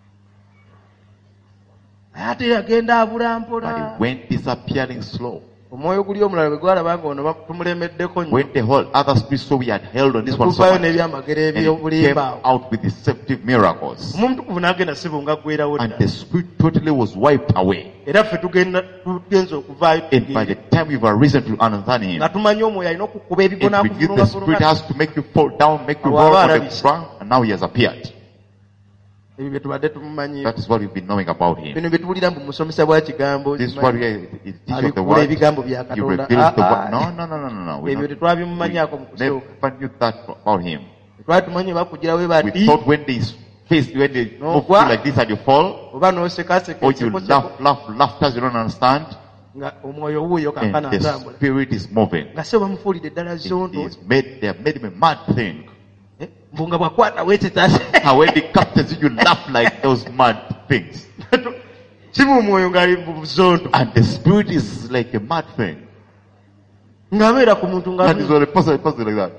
Naye ate yagenda abula But mpola. he went disappearing slow. Omwoyo guli omulala bwe gwalaba nga ono tumulemeddeko nnyo. When the whole other spirits saw we had held on this one so Okuvayo much, n'ebyamagero and he came eby'obulimba awo. out with deceptive miracles. Omwoyo Omutukuvu n'agenda sibo nga ggweerawo And ddala. the spirit totally was wiped away. Era ffe tugenza okuvaayo And by the time we've arisen to understand him, nga tumanyi omwoyo alina okukuba and we knew the spirit ebibonaavulunga. has to make you fall down, make you Awo roll aba on the alabise. ground, and now he has appeared. Ebyo bye tubadde tumumanyi. That is what we've been knowing about him. Bino bye tuwulira mu musomesa bwa kigambo. This is what we are, the teacher of the Abikula word. ebigambo bya He Katonda. reveals the word. No. We Ebyo tetwabimumanyaako mu kusooka. never knew that about him. Twali tumanyi bakugirawo We bati thought when they when they No, move you what? like this and you fall, oba n'osekaseka or you ekikoseko laughter you don't understand, nga omwoyo wuuyo and kankana the atambula. spirit is moving. Nga se bamufuulidde ddala zondo. They have made him a mad thing. Mbu nga bwakwata weetetase. And when the captains you laugh like those mad things. Si mu mwoyo ng'ali mu zondo. And the spirit is like a mad thing. Ng'abeera ku muntu nga And it's all a person like that.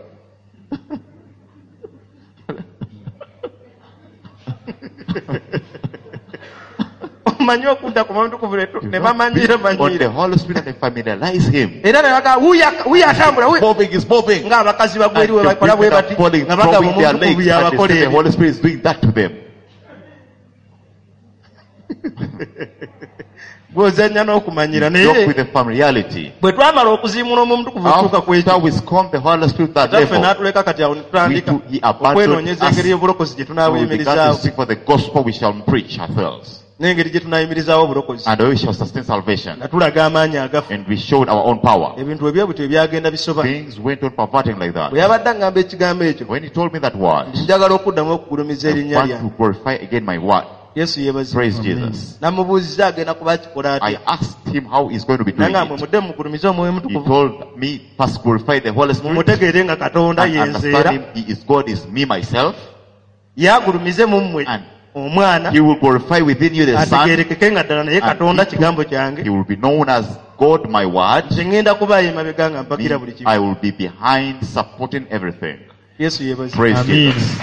omanyi okudda ku Mwoyo Omutukuvu ne bamanyiira On the manyiira. Holy Spirit and they familiarize him. Era ne baga wuuyo atambula wuuyo. Moving is moving. Ng'abakazi bagweri And bwe the bakola bwe people bati are falling, nga bagamba throwing their Omwoyo legs, Omutukuvu and yabakola they say the ebyo. Holy Spirit is doing that to them. Bw'ozannya n'okumanyira Joke naye with the familiarity. bwe twamala okuziimula Omwoyo Omutukuvu okutuuka ku ekyo. After we scorn the Holy Spirit that Kitaffe level, n'atuleka kati awo ne tutandika he abandoned okwenoonyeza us. engeri y'obulokozi gye we began to tunaabuyimirizaawo seek for the gospel we shall preach ourselves. n'engeri gye tunayimirizaawo obulokozi And we shall sustain salvation. nga tulaga amaanyi agaffe. And we showed our own power. Ebintu ebyebutyo ebyagenda bisoba. Things went on perverting like Bwe that. yabadde aŋŋamba ekigambo ekyo When he told me that word, njagala okuddamu okugulumiza I erinnya want lyange. to glorify again my word, Yesu yebazi. Praise Jesus. Namubuuziza agenda kuba kikola I atya. asked him how he's going to be doing Nanga mwe it. mudde mugulumize omwoyo He mutukuvu. told me, first glorify the Holy Spirit Mumutegeere nga Katonda and yenzeera. understand him. He is God, is me, myself. Yagulumize mu mmwe And omwana. he will glorify within you the Son. Ategeerekeke nga ddala naye Katonda kigambo kyange. He will be known as God, my word. Nze ngenda kubaayo emabega nga mpagira buli kimu. I will be behind, supporting everything. Yesu yebazi. Praise Amen. Jesus.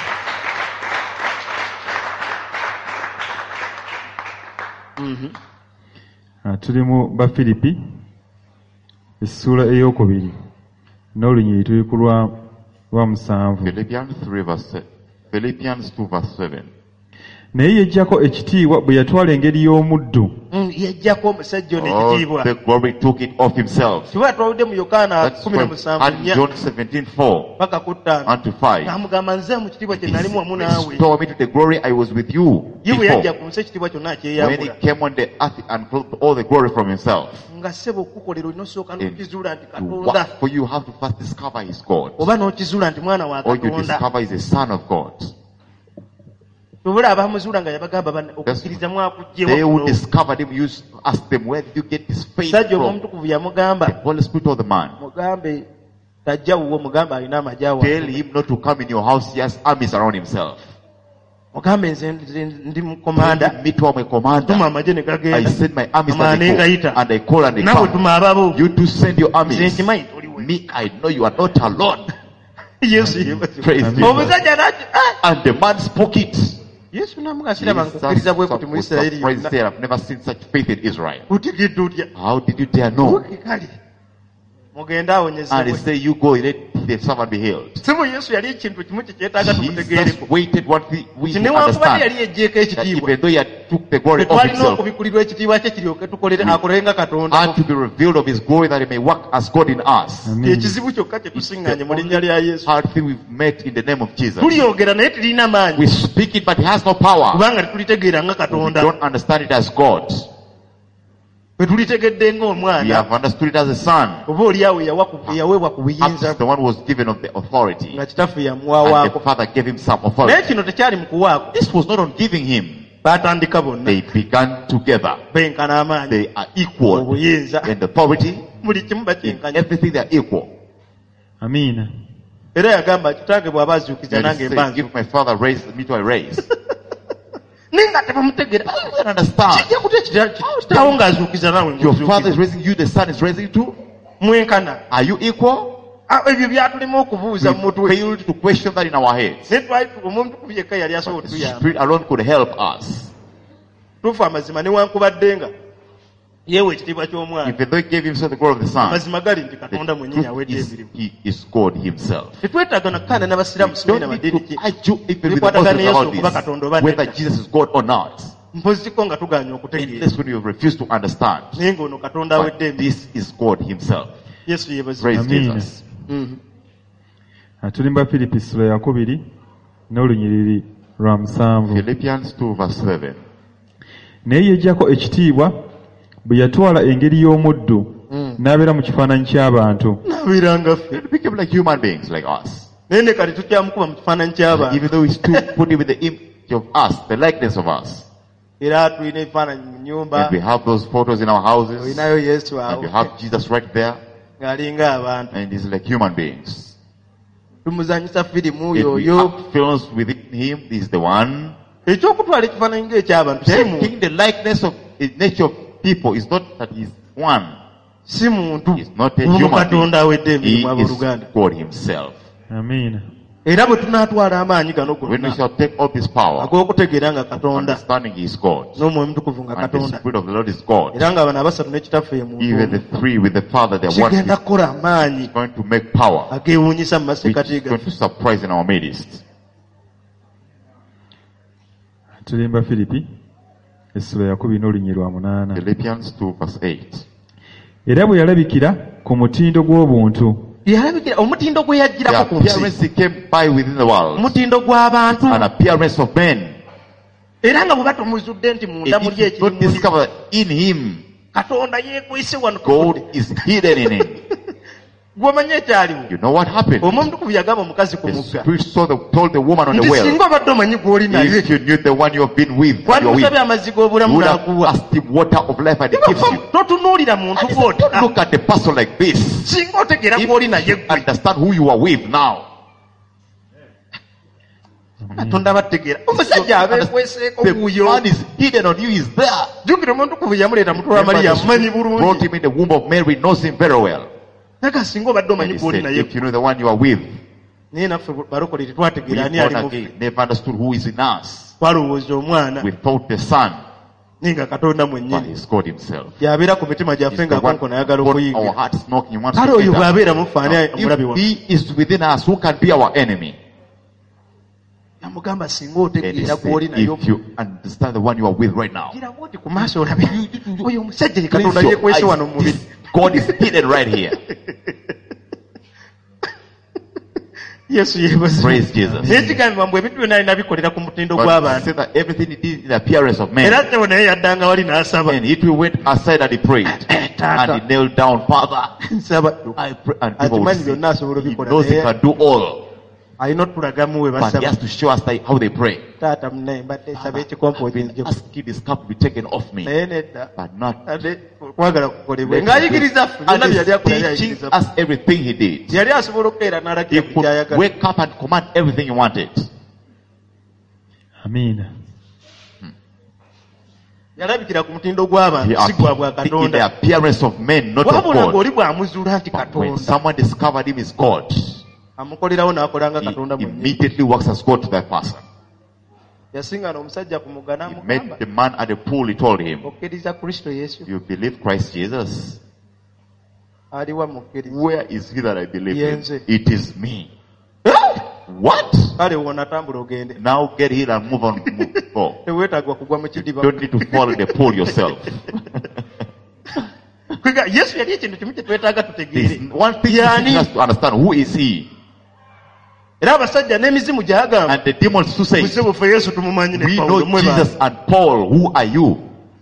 Tuli mu Bafilipi essula ey'okubiri n'olunyiri tuli ku lwa 7. Philippians 2 verse 7. Naye yeggyako ekitiibwa bwe yatwala engeri y'omuddu. Yajjako omusajja ono Oh, ekitiibwa. the glory took it off himself. Kiba twaludde mu Yokaana That's from 17:4 John 17:4 paka ku 5. unto 5. N'amugamba nze mu kitiibwa kye nalimu wamu naawe. Restore me to the glory I was with you Ye bwe yajja before. ku nsi ekitiibwa kyonna When he akyeyambula. came on the earth and clothed all the glory from himself. Nga ssebo okukolera olina osooka And n'okizuula nti to Katonda. work for you have to first discover his God. Oba n'okizuula nti mwana wa Or you Katonda. discover he's a son of God. Tubula abamuzuula nga yabagamba okukkiriza They mwakuggyewo. would discover him. You ask them, where did you get this faith Sajja from? omwomutukuvu yamugamba The Holy Spirit told the man, mugambe tajja wuwo mugambe alina amagye awo. tell him not to come in your house. He has armies around himself. Mugambe nze ndi Tell mukomanda. him, me too, I'm a Tuma commander. amagye ne I gagenda. send my armies Amani and they ngayita. go. And they call and they Naawe come. tuma ababo. You too send your Nze armies. nkimanyi toliwe. Me, I know you are not alone. Yesu yebazi. Praise Jesus. Omusajja n'ati And the man spoke it. Yesu n'amugamba siraba nkukkiriza bwe kuti mu was Isirayiri surprised, yonna. said, I've never seen such faith in Israel. Utegedde otya? How did you dare know? Kale. Mugende And he awonyezebwe. say, you go, let the servant be healed. Simu Yesu yali ekintu kimu kye kyetaaga Jesus tumutegeereko. waited one thing we Nti need to newankubadde yali understand. yeggyeko That ekitiibwa. even though he had took the glory of Tetwalina himself, okubikulirwa ekitiibwa kye kiryoke tukolere akolere nga Katonda. and to be revealed of his glory that he may work as God in us. Amen. Ekizibu kyokka kye tusiŋŋaanye mu linnya lya Yesu. Hard thing we've met in the name of Jesus. Tulyogera naye tulina maanyi. We speak it, but he has no power. Kubanga tetulitegeera nga We Katonda. don't understand it as God. Bwe tulitegedde We ng'omwana. have understood it as a son. Oba oliawo yaweebwa ku buyinza As the one was given of the authority. nga kitaffe And the yamuwaawaako. father gave him some Naye authority. kino tekyali mu kuwaako. This was not on giving him. Baatandika bonna. They began together. Benkana amaanyi. They are equal Obuyinza. in authority. Buli kimu In bakyenkanya. everything they are equal. Amiina. Era yagamba kitange bw'aba azuukiza And he nange said, mba if my father raised me, to I raise. naye nga tebamutegeera. I don't understand. Kijja kutya kitaawo ng'azuukiza naawe Your father is ng'ozuukiza. raising you, the son is raising you too. Mwenkana. Are you equal? Ebyo byatulema okubuuza mu We mutwe. failed to question that in our heads. Naye twali omutukuvu yekka yali asobola The otuyamba. Spirit alone could help us. Tufu amazima newankubadde nga yeewa ekitiibwa ky'omwana. Even though he gave himself the glory of the son, Amazima gali nti the Katonda mwennyini truth awedde is emirimu. he is God himself. Tetwetaaga nakkaana n'abasiraamu sibe Don't na need madini to ki. argue even with the Bikwatagana Muslims Yesu about okuba Katonda oba this, whether nedda. Jesus is God or not. Mpoziko nga tugaanye okutegeera. Unless when you refuse to understand. Naye ng'ono Katonda But awedde emirimu. this is God himself. Yesu yeebazibwe. Praise Amen. Jesus. Tuli mu Bafilipi essula ya 2 n'olunyiriri lwa 7. Philippians 2 verse 7. Naye yeggyako ekitiibwa bwe yatwala engeri y'omuddu n'abeera mu kifaananyi ky'abantu. Nabeeranga ffe. He became like human beings like us. Naye ne kati tukyamukuba mu kifaananyi ky'abantu. Even though he still put him with the image of us, the likeness of us. Era tulina ebifaananyi mu nyumba. And we have those photos in our houses. Olinayo Yesu And we awo. have Jesus right there. Ng'alinga abantu. And he's like human beings. Tumuzanyisa firimu If we yoyo. act films within him, he's the one. Ekyokutwala ekifaananyi ng'eky'abantu si muntu. Taking the likeness of the nature of people is not that he's one. Si muntu. He's not a Omu human Katonda awedde being. He emirimu is abooluganda. God himself. Amiina. Era bwe tunaatwala amaanyi gano When we gonna shall take all this power, ag'okutegeera nga Katonda understanding he is God, n'omwoyo mutukuvu nga and the Katonda. Spirit of the Lord is God, Era nga bano abasatu n'ekitaffe ye even the muntu. three with the Father, they are one. Kigenda He's kukola amaanyi going to make power, ageewuunyisa mu which masekkati is going gaffe. to surprise in our midst. Tuli mu Bafilipi essula ya 2 n'olunyiriri lwa 8. Philippians 2 verse 8. Era bwe yalabikira ku mutindo gw'obuntu. Yalabikira omutindo gwe The yajjirako ku nsi. appearance he came by within the world, Omutindo gw'abantu. an appearance of men. Era nga bwe batumuzudde nti munda muli It is not ekiri discovered in him. Katonda yeekwese wano God is hidden in him. gw'omanye ekyaliwo You know what happened? omutukuvu yagamba omukazi ku The mugga Spirit told the woman on the nti well, singa obadde omanyi gw'oli naye if you knew the one you have been with, you're wandimusabye with, amazzi you g'obulamu would have n'akuwa asked him water of life and he gives you. totunuulira muntu And he said, don't gw'ota look at the person like this. singa otegeera If gw'oli naye you gwe understand who you are with now. katonda abategeera omusajja abeekweseeko The wuuyo man is hidden on you, is there. jjukira omutukuvu yamuleeta mutwe wa Remember, mariya the amumanyi Spirit brought bulungi him in the womb of Mary, knows him very well. naga singa obadde And omanyi he gw'oli said, naye if you know the one you are with, naye naffe balokole we tetwategeera ani born ali mu again, never understood who is in us. twalowooza omwana We thought the Son, naye nga katonda but mwennyini He's God Himself. yabeera ku mitima He's gyaffe the nga one konkono ayagala who got our okuyingira hearts knocking. He wants kale to oyo get us. bw'abeera mufaani omulabi If waffe He is within us, who can be our enemy? yamugamba singa And He otegeera said, gw'oli naye if you understand the one you are with right now, gira bwoti ku maaso olabe oyo omusajja ye cleanse katonda your yeekwese eyes. wano mu mubiri This God is hidden right here. yesu yeebazibwe Praise Jesus. naye kigambibwa mbu ebintu byonna alina bikolera ku mutindo But gw'abantu say that everything He did in the appearance of era man. tewo naye yaddanga wali n'asaba And he went aside and he prayed. And he knelt down, Father, nsaba I pray. And people atimanyi would byonna see. asobola He obikola knows he naye can do all. alina otulagamu we But he basaba has to show us how they pray. taata munaye mbadde nsaba I've ekikompo been kinjeko asking this cup to be taken off me. naye nedda But not. ate kwagala kukolebwe Let ng'ayigiriza ffe and byonna bye yali he's akola yali teaching ayigiriza us everything he did. yali asobola okukeera He n'alagira buli could kyayagala wake up and command everything he wanted. amiina. yalabikira ku mutindo He gw'abantu si gwa bwa appeared in the katonda appearance of men, not of wabula God. ng'oli bw'amuzuula nti But when katonda someone discovered him is God, amukolerawo n'akola nga he katonda mwennyini immediately works as God to that person. yasingana omusajja ku mugga He met n'amugamba the man at the pool, he told him, okkiriza kristo yesu you believe Christ Jesus? aliwa mukkiriza Where is he that I believe in? Yenze. It is me. What? kale wona tambula ogende Now get healed and move on. Go. teweetaagwa kugwa mu You kidiba don't need to fall in the pool yourself. Kwiga, yesu yali ekintu kimu kye twetaaga There's tutegeere one thing you have to understand. Who is he? era abasajja n'emizimu gyagamba And the demons who say, buze bufe yesu tumumanyi ne we Pawulo know mwe Jesus and Paul. Who are you?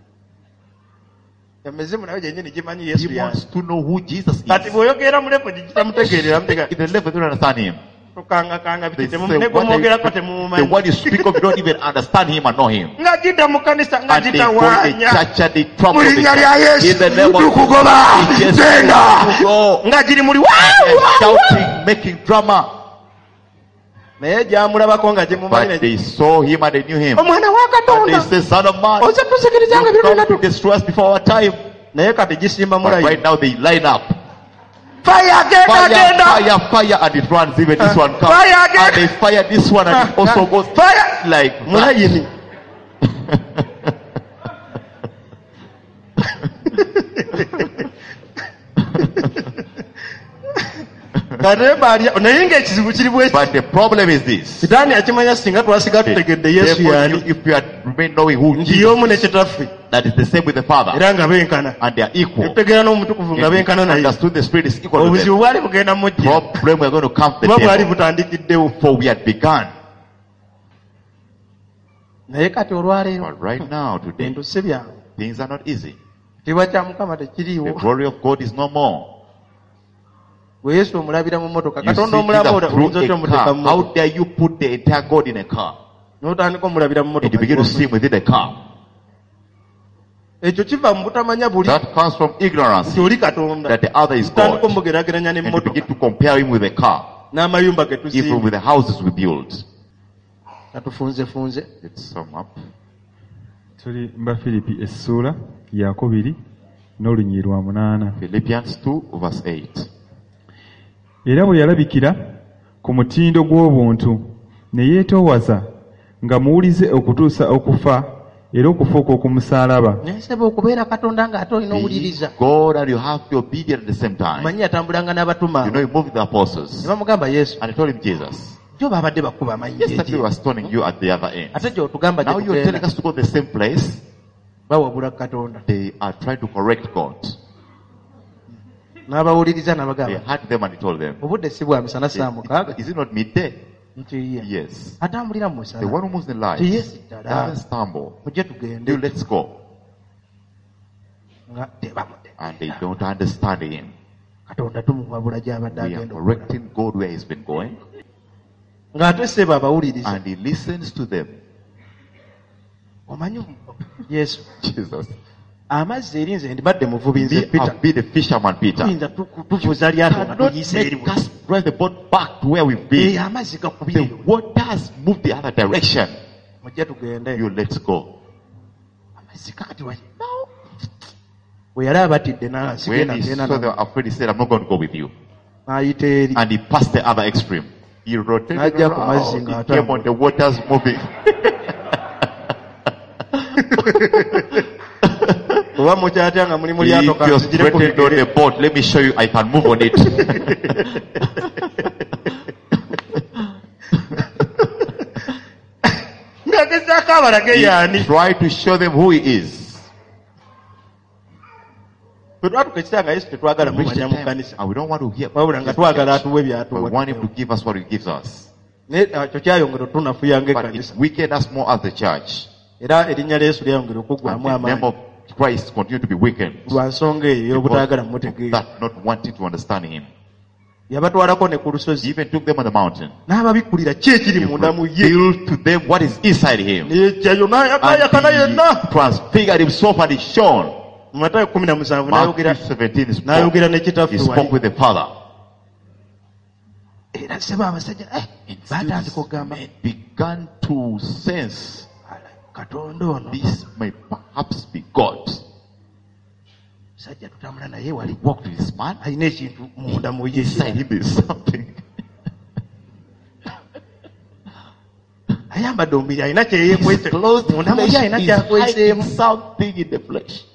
emizimu nayo gyennyini gimanyi yesu yani Demons to know who Jesus is. kati bw'oyogera mu levo gitamutegeerera mutega In the level they don't understand him. tukangakanga They biti say, ne what gwemwogerako the temumumanyi one you speak of, you don't even understand him and know him. nga gidda mu kanisa nga And they go in the gitawaanya church and they trouble mu the linnya lya church. yesu In the name of tukugoba Jesus, genda you go. nga giri muli And shouting, making drama. naye gyamulabako nga gyemumanyi But they saw him and they knew him. omwana wa And they katonda said, Son of man, oze tuzikirizanga you byonna come to destroy us before our time. naye kati gisimba But mulayi right now they line up. fire genda Fire, genda fire, fire, and it runs. Even this one comes. Fire again. And they fire this one and it also goes fire like that. mulayini naye ng'ekizibu kiri bweki But the problem is this. sitaani akimanya singa twasiga tutegedde yesu Therefore, yaani if you had remained knowing who nti Jesus, y'omu ne kitaffe that is the same with the Father, era nga benkana and they are equal. tutegeera n'omutukuvu nga If benkana you naye understood the Spirit is equal to obuzibu them. bwali bugenda mujja Problem we are going to come to kuba the bwali devil. butandikiddewo For we had begun. naye kati olwaleero But right now, today, bintu si byangu things are not easy. kitiibwa kya mukama The tekiriiwo glory of God is no more. bwe yesu omulabira mu motoka You see katonda omulaba Jesus through oyinza otya a omuteeka car. mu How motoka dare you put the entire God in a car? n'otandika omulabira mu And you motoka begin to see him within the car. ekyo kiva mu butamanya buli That comes from ignorance nti oli katonda that the other is tutandika God. omugerageranya And you n'emmotoka begin to compare him with a car. n'amayumba ge Even tusimba with the houses we build. katufunzefunze Let's sum up. Tuli mba Filipi essuula ya 2 n'olunyiri lwa 8. Philippians 2 verse 8. Era bwe yalabikira ku mutindo gw'obuntu ne yeetoowaza nga muwulize okutuusa okufa era okufa okw'okumusaalaba. nesaba okubeera katonda ng'ate olina Be owuliriza God and you have to be obedient at the same time. manyi yatambulanga n'abatuma You know, he moved with the apostles. ne bamugamba yesu And he told him, Jesus, jo baabadde bakuba amayinja yesterday we were stoning you at the other end. ate gy'otugamba Now you're telling gyetugenda us to go to the same place. bawabula katonda They are trying to correct God. n'abawuliriza He n'abagamba had them and he told them, obudde si bwa misana saa mukaaga is it not midday? nti ye Yes. atambulira mu The musana one who moves in light Yes, Dada. doesn't stumble. mujje tugende Let's go. nga tebamudde And they don't understand him. Katonda tumuwabula gy'abadde We are agenda okukola. correcting God where he's been going. Ng'ate ssebo abawuliriza. And he listens to them. Omanyi Yesu. Jesus. Amazzi eri nze ndibadde muvubi nze Me, Peter. I've been a fisherman, Peter. Tuyinza tuvuza lyato nga Cannot tuyise eri make us drive the boat back to where we've been. amazzi gakubye The water has moved the other direction. mujje tugende. You let's go. Amazzi kakati wali. Bwe yali abatidde n'ansi When genda he genda saw they were afraid, he said, I'm not going to go with you. n'ayita eri. And he passed the other extreme. He rotated Najja ku mazzi around. He ng'atambula. came on the waters moving. Oba mukyatya nga muli mu lyato If you're kanzigire ku stranded on bigere. the boat, let me show you I can move on it. Ng'agezaako abalage y'ani. He tried to show them who he is. Bwe twatuka ekitanga Yesu tetwagala Reach the mumanya mu time, kanisa. and we don't want to hear. Wabula nga twagala atuwe We byatuwa. want him to give us what he gives us. Naye ekyo kyayongera otunafuya But ng'ekkanisa. it's weakened us more as the church. Era erinnya lya Yesu lyayongera And okuggwamu the name amaanyi. of Christ continue to be weakened. Lwa nsonga eyo ey'obutaagala mumutegeera. That not wanting to understand him. Yabatwalako ne ku He lusozi. even took them on the mountain. N'ababikkulira ki ekiri He munda mu ye. revealed to them what is inside him. N'ejjayo n'ayakayakana And yenna. he transfigured himself and he shone. Mu Matayo 17 Matthew n'ayogera 17 spoke. n'ayogera ne kitaffe He spoke wali. with the Father. Era seba abasajja baatandika okugamba Men began to sense Katonda ono this may perhaps be God. sajja tutambula naye wali Walked with this man. alina ekintu munda mu ye. Inside him is something. Ayambadde omubiri alina kyeyeekwese Closed munda mu ye flesh alina is kyakweseemu. hiding something in the flesh.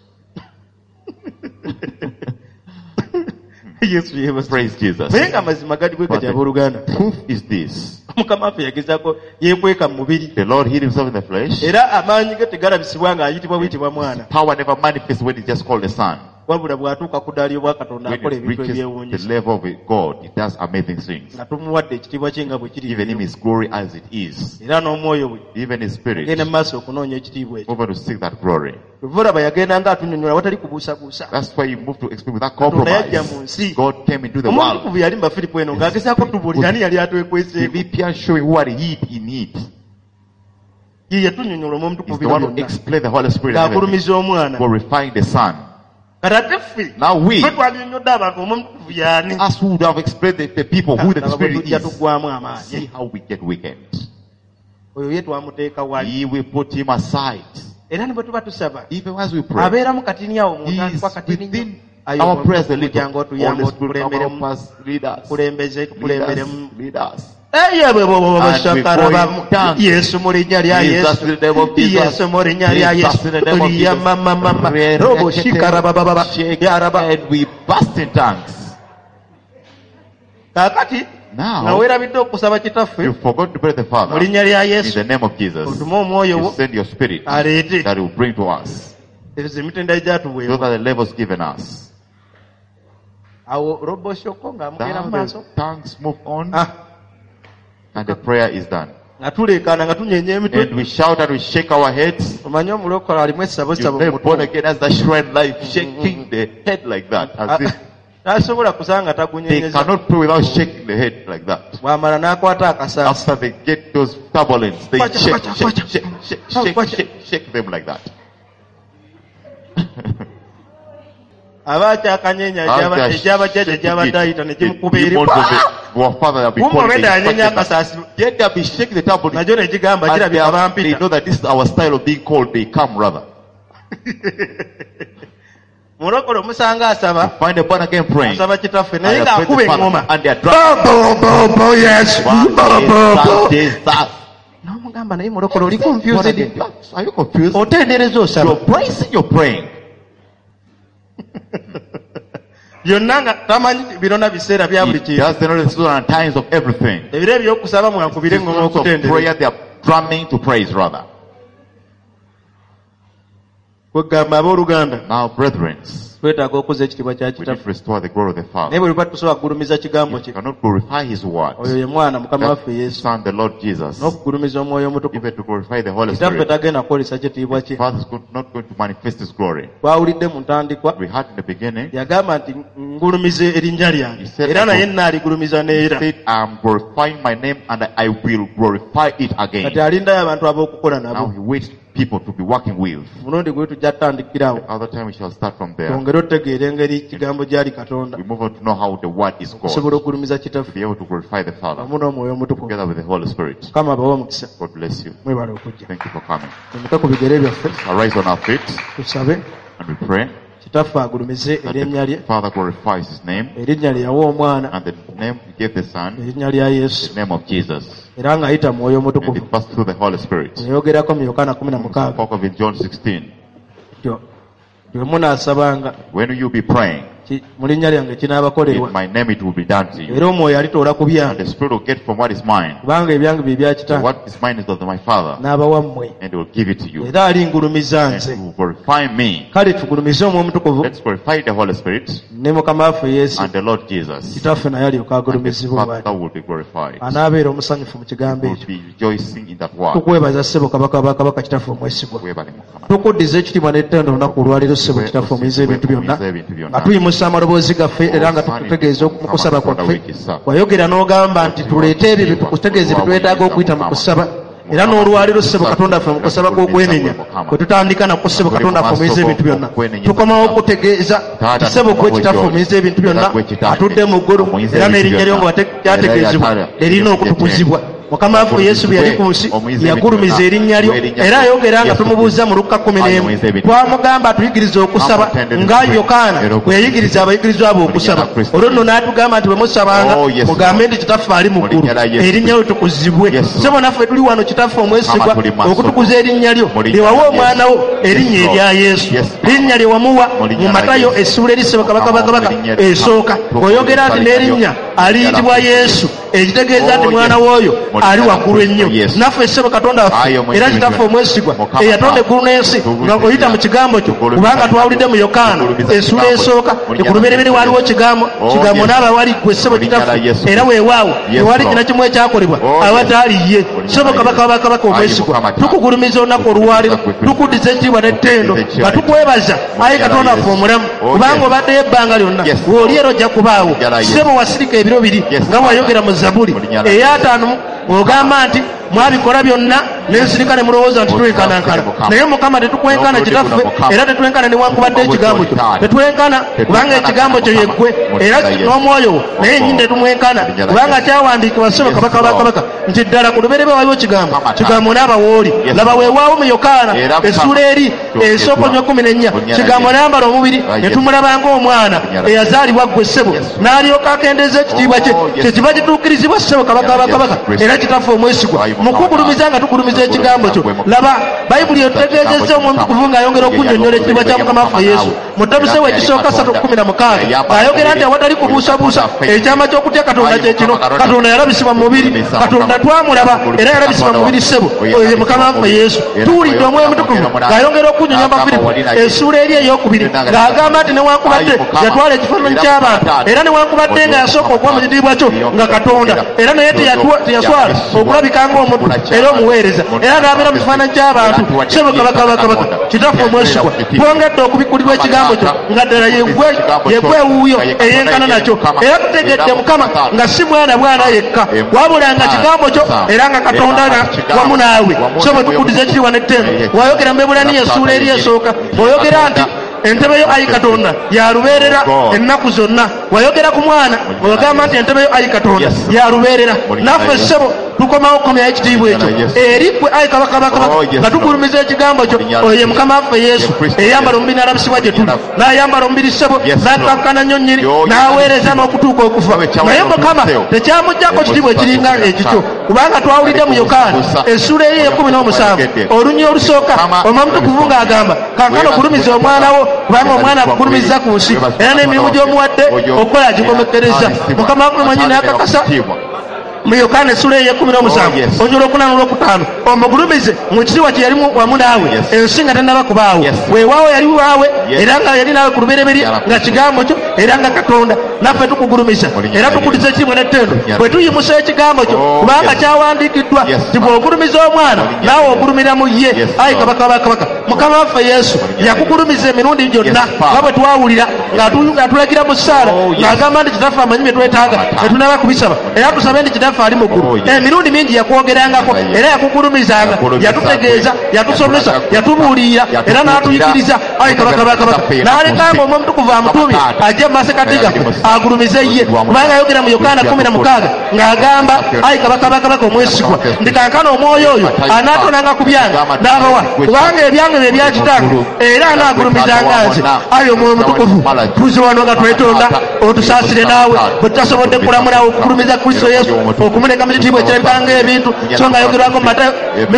Yesu yeebase. Praise Jesus. Naye nga mazima gali bwe But gatya abooluganda. the truth is this. Mukama waffe yagezaako yeekweka mu mubiri. The Lord hid himself in the flesh. Era amaanyi ge tegalabisibwa ng'ayitibwa buyitibwa mwana. Power never manifests when it's just called the Son. Wabula bw'atuuka ku ddaali obwa Katonda When akola it ebintu reaches the ebyewuunyisa. level of God, it does amazing things. Nga tumuwadde ekitiibwa kye nga bwe kiri. Even him his glory as it is. Era n'omwoyo bwe. Even his spirit. Genda mu maaso okunoonya ekitiibwa ekyo. Over to seek that glory. Luvulaba yagenda nga atunyonnyola watali kubuusabuusa. That's why he moved to explain without Katonda yajja mu compromise. nsi. God came into the Omuntu world. kubu yali mba Filipo eno ng'agezaako tubuulira ani yali atwekweseeko. Philippians showing what he in it. Ye yatunyonnyola omuntu He's ku the bino one who byonna. explained the Holy Spirit and everything, Ng'agulumiza omwana. glorifying the Son. Kati ate ffe. Now we, Ffe twannyonnyodde abantu omuntu kubu y'ani. us who would have explained the people who the Laba bwe Spirit tujja is, tuggwaamu see amaanyi. how we get weakened. Oyo ye twamuteeka wali. He will put him aside. Era ne bwe tuba tusaba. Even as we pray, Abeera mu katini awo he omuntu is atwa katini nnyo. within Ayo our prayers the mujjango little. otuyamba Holy Spirit, come otukulemberemu. help us, lead us. Kulembeze Lead tukulemberemu. us, lead us. Eye bwe bobo And we bashakaraba go in tongues. Yesu mu linnya lya Jesus Yesu. in the name of Jesus. Yesu mu linnya lya Jesus Yesu. in the name of Liya Jesus. mama mama. Re- Robo shikaraba baba. Shake Yaraba. and we burst in tongues. Kakati Now, naweerabidde okusaba you kitaffe forgot to pray the mu Father linnya lya in Yesu. the name of Jesus. Otume omwoyo You wo send your spirit aleete that will bring to us. ezo emitendera Those gyatuweebwa. are the levels given us. Awo robo shoko ng'amugera mu Now maaso. the tongues move on Ah, and the prayer is done. nga tuleekaana nga tunyeenya emitwe. And we shout and we shake our heads. Omanye omulokole alimu essabosabo You mu know, born mutima. again as the shrine life, shaking the head like that. As if Tasobola kusanga they tagunyenyeza. cannot pray without shaking the head like that. Bw'amala n'akwata akasaasi. After they get those turbulence, they Kwacha, shake, kwacha, shake, kwacha. shake, shake, shake, Kwacha. shake, shake them like that. Aba akyakanyeenya egyabajjajja egyabadde ayita ne gimukuba eri. Demons of our father have been Gumba calling obedda them. anyeenya akasaasi. Yet they be shaking the turbulence. Nagyo ne gigamba And kirabika they bampita. know that this is our style of being called. They come rather. Mulokole omusanga asaba. Find a born again praying. Asaba kitaffe And naye they praise ng'akuba the Father, eŋŋoma. and they are drumming. Yes. What is that? N'omugamba naye mulokole oli Born confused. again. Are you confused? Otendereza osaba. You're praising, you're praying. Byonna nga tamanyi birona biseera bya buli He kintu. does the knowledge and times of everything. Ebiro ebyokusaba mwakubire eŋŋoma Instruments of okutendereza. prayer, they are drumming to praise rather. Kwegamba abooluganda. Now, brethren, twetaaga okuza ekitiibwa kya We need to kitaffe restore the glory of the naye Father. bwe luba tusobola kugulumiza kigambo If kye you cannot glorify His word, oyo ye mwana mukama waffe the yesu Son, the Lord Jesus, n'okugulumiza omwoyo omutukuvu even to glorify the Holy kitaffe Spirit, tagenda kukolesa kitiibwa the kye Father is not going to manifest His glory. twawulidde mu ntandikwa We heard in the beginning, yagamba nti ngulumize erinnya lyange He said, era naye naaligulumiza He neera said, I am glorifying my name and I will glorify it again. kati alindayo abantu ab'okukola Now nabo He waits people to be working with. mulundi gwe tujja tutandikirawo The other time we shall start from there. twongere otegeera engeri kigambo gyali katonda We move on to know how the word is okusobola called, okugulumiza to kitaffe be able to glorify the Father wamu n'omwoyo omutukuvu together with the Holy Spirit. mukama abawe omukisa God bless you. mwebale okujja Thank you for coming. tumike ku bigere byaffe Let's arise on our feet tusabe and we pray kitaffe agulumize that erinnya lye the Father glorifies His name erinnya lye yawa omwana and the name He gave the Son, erinnya lya yesu the name of Jesus. era ng'ayita mwoyo And omutukuvu it passed through the Holy Spirit. yayogerako mu yokaana 16 Spoke of in John 16. bwe munaasabanga When you be praying, mu linnya lyange kinaabakolerwa in my name it will be done to you. era omwoyo alitoola ku And byange the Spirit will get from what is mine. kubanga ebyange bye bya So kitange what is mine is of my Father. n'abawa mmwe And He will give it to you. era alingulumiza And nze He will glorify me. kale tugulumize omwoyo omutukuvu Let's glorify the Holy Spirit ne mukama waffe yesu and the Lord Jesus. kitaffe naye alyoka And the agulumizibwa Father bw'ati will be glorified. anaabeera omusanyufu mu kigambo Will ekyo be rejoicing in that word. tukwebaza ssebo kabaka ba kabaka kitaffe omwesigwa Webale Mukama. tukuddiza ekitiibwa n'ettendo olunaku olwaleero ssebo kitaffe omuyiza ebintu byonna nga tuyimusa amaloboozi gaffe era nga tukutegeeza mu kusaba kwaffe wayogera n'ogamba nti tuleete ebyo bitukutegeeza ebitwetaaga okuyita mu kusaba era n'olwaleero ssebo katonda ffe mu kusaba kw'okwenenya kwe tutandika nakwo ssebo katonda ffe omuyiza ebintu byonna tukomawo okutegeeza ti ssebo gwe kitaffe omuyiza ebintu byonna atudde mu ggulu era n'erinnya lyo nga lyategeezebwa lirina okutukuzibwa mukama waffe yesu bwe yali ku nsi yagulumiza erinnya lyo era ayogera nga tumubuuza mu Luka 11 twamugamba atuyigirize okusaba nga Yokaana bwe yayigiriza abayigirizwa abo okusaba olwo nno n'atugamba nti bwe musabanga mugambe nti kitaffe ali mu ggulu erinnya lyo tukuzibwe ssebo naffe tuli wano kitaffe omwesigwa okutukuza erinnya lyo lye wawa omwana wo erinnya erya yesu linnya lye wamuwa mu Matayo essuula erisaba kabaka esooka oyogera nti n'erinnya aliyitibwa yesu ekitegeeza nti mwana w'oyo ali waggulu ennyo naffe ssebo katonda waffe era kitaffe omwesigwa eyatonda eggulu n'ensi nga oyita mu kigambo kyo kubanga twawulidde mu Yokaana essuula esooka ku lubereberye waaliwo kigambo n'aba wali ggwe ssebo kitaffe era weewaawo tewali kina kimu ekyakolebwa awataali ye ssebo kabaka omwesigwa tukugulumiza olunaku olwaliro tukuddiza ekitiibwa n'ettendo nga tukwebaza ayi katonda waffe omulamu kubanga obaddeyo ebbanga lyonna weoli era ojja kubaawo ssebo wasirika ebiro biri nga wayogera mu Zabuli ey'ataano ogamba nti mwabikola byonna n'ensirika ne mulowooza nti twenkanankana naye mukama tetukwenkana kitaffe era tetwenkana newankubadde ekigambo kyo tetwenkana kubanga ekigambo kyo yeggwe era n'omwoyo naye ennyini tetumwenkana kubanga kyawandiikibwa ssebo kabaka nti ddala ku luberebe waliwo kigambo n'abawooli laba weewaawo mu Yokaana essuula eri esooka 14 kigambo n'ayambala omubiri ne tumulaba ng'omwana eyazaalibwa ggwe ssebo n'alyoka akendeeza ekitiibwa kye kyekiba kituukirizibwa ssebo kabaka era kitaffe omwesigwa mu kugulumiza nga tugulumiza ekigambo kyo laba bayibuli etutegeezezza omutukuvu ng'ayongera okunnyonnyola ekitiibwa kya mukama waffe yesu mu ttabuse we ekisooka 3:16 ng'ayogera nti awatali kubuusabuusa ekyama ky'okutya katonda kye kino katonda yalabisibwa mu mubiri katonda twamulaba era yalabisibwa mu mubiri ssebo oyo ye mukama waffe yesu tuwulidde omwoyo omutukuvu ng'ayongera okunnyonnyola Filipo essuula eri ey'okubiri ng'agamba nti newankubadde yatwala ekifaananyi ky'abantu era newankubadde nga yasooka okuba mu kitiibwa kyo nga katonda era naye teyaswala okulabika ng'omuntu era omuweereza era n'abeera mu kifaananyi ky'abantu ssebo kabaka kitaffe omwesigwa twongedde okubikulirwa ekigambo kyo nga ddala yegwe ewuuyo eyenkana nakyo era tutegedde mukama nga si mwana yekka wabula nga kigambo kyo era nga katonda wamu naawe ssebo tukuddiza ekitiibwa n'ettendo wayogera mu Ebulaniya essuula eri esooka oyogera nti entebe yo ayi katonda yalubeerera ennaku zonna wayogera ku mwana ogamba nti entebe yo ayi katonda yalubeerera naffe ssebo tukomawo kukomyayo ekitiibwa ekyo eri ggwe ayi kabaka nga tugulumiza ekigambo kyo oyo ye mukama waffe yesu eyambala omubiri n'alabisibwa gye tuli n'ayambala omubiri ssebo n'atukakkana nnyo nnyini n'aweereza n'okutuuka okufa naye mukama tekyamuggyako kitiibwa ekiringa ekikyo kubanga twawulidde mu Yokaana essuula eri e17 olunyi olusooka omutukuvu ng'agamba kaakano gulumiza omwana wo kubanga omwana akugulumiza ku nsi era n'emirimu gy'omuwadde okukola agikomekereza mukama waffe mwennyini akakasa mu Yokaana essula ey'ekumi onyolo okunana olwokutaano omugulumize mu kitiibwa kye yalimu wamu naawe ensi nga tennaba kubaawo weewaawo yali waawe era nga yali naawe ku lubereberye nga kigambo kyo era nga Katonda naffe tukugulumiza era tukuliza ekitiibwa n'ettendo bwe tuyimusa ekigambo kyo kubanga kyawandiikiddwa nti bw'ogulumiza omwana naawe ogulumira mu ye. Ayi kabaka bakabaka Mukama waffe Yesu yakugulumiza emirundi gyonna nga bwe twawulira ng'atulagira mu Saala ng'agamba nti kitaffe amanyi bye twetaaga ne tunaba kubisaba era tusabe nti kitaffe ali mu ggulu. Emirundi mingi yakwogerangako era yakugulumizanga yatutegeeza yatusomesa yatubuulirira era n'atuyigiriza. Ayi kabaka bakabaka n'alekanga Omwoyo Omutukuvu amutuumye ajje mu masekati gaffe agulumize ye kubanga ayogera mu Yokaana 16 ng'agamba ayi kabaka bakabaka omwesigwa nti kankana omwoyo oyo anaatonanga ku byange n'abawa kubanga ebyange bye bya kitange era anaagulumizanga nze. Ayi Omwoyo Omutukuvu tuze wano nga twetonda otusaasire naawe bwe tutasobodde kulamula okugulumiza Kristo Yesu okumuleka mu kitiibwa ekirabikanga ebintu so nga ayogerwako mu Matayo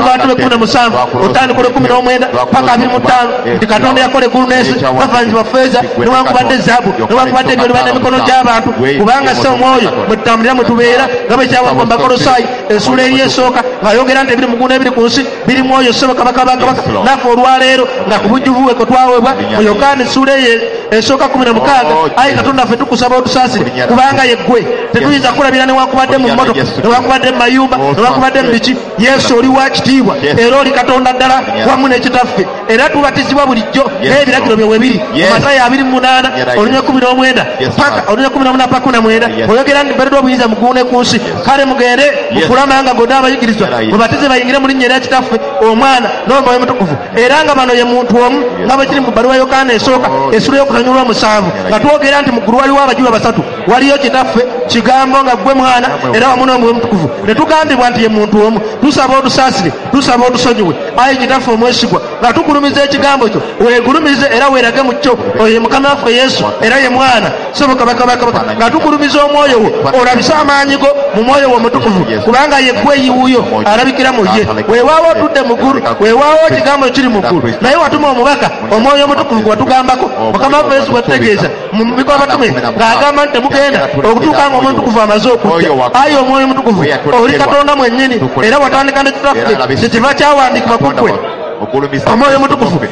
17 otandikula 19 paka 25 nti Katonda yakola eggulu n'ensi bafanizibwa ffeeza newankubadde zaabu newankubadde ebyo liba n'emikono gy'abantu kubanga se omwoyo mwe tutambulira mwe tubeera nga bwe kyawagwa mu Bakolosaayi essula eri esooka ng'ayogera nti ebiri mu ggulu n'ebiri ku nsi biri mu oyo ssebo kabaka bakabaka naffe olwaleero nga ku bujjuvu bwe kwe twaweebwa mu Yokaana essula esooka 16 ayi Katonda ffe tukusaba otusaasire kubanga yeggwe tetuyinza kulabira newankubadde mu mmotoka newankubadde mu mayumba newankubadde mu biki. Yesu oli wa kitiibwa era oli Katonda ddala wamu n'ekitaffe era tubatizibwa bulijjo n'ebiragiro bye biri mu Matayo 28 olunya 19 paka olunya 18 paka 19 oyogera nti mpereddwa obuyinza mu ggulu ne ku nsi kale mugende mukulamanga gonna abayigirizwa mubatize bayingire mu linnya erya kitaffe Omwana n'Omwoyo Omutukuvu era nga bano ye muntu omu nga bwe kiri mu bbaluwa Yokaana esooka essula y'okutanywa olw'omusanvu nga twogera nti mu ggulu waliwo abajulwa basatu waliyo kitaffe kigambo nga ggwe mwana era wamu n'Omwoyo Omutukuvu ne tugambibwa nti ye muntu omu. Tusaba otusaasire tusaba otusonyiwe ayi kitaffe omwesigwa nga tugulumiza ekigambo kyo weegulumize era weerage mu kyo oyo ye Mukama waffe Yesu era ye mwana sobo kabaka nga tugulumiza omwoyo wo olabise amaanyi go mu mwoyo wo omutukuvu kubanga ye ggwe yiwuyo alabikira mu ye weewaawo otudde mu ggulu weewaawo ekigambo kiri mu ggulu naye watuma omubaka omwoyo omutukuvu gwe watugambako Mukama waffe Yesu gwe tutegeeza mu mikono batume ng'agamba nti temugenda okutuuka nga omwoyo omutukuvu amaze okujja. Ayi omwoyo omutukuvu oli Katonda mwennyini era watandika ne kitaffe kyekiva kyawandiikibwa ku ggwe Omwoyo Omutukuvu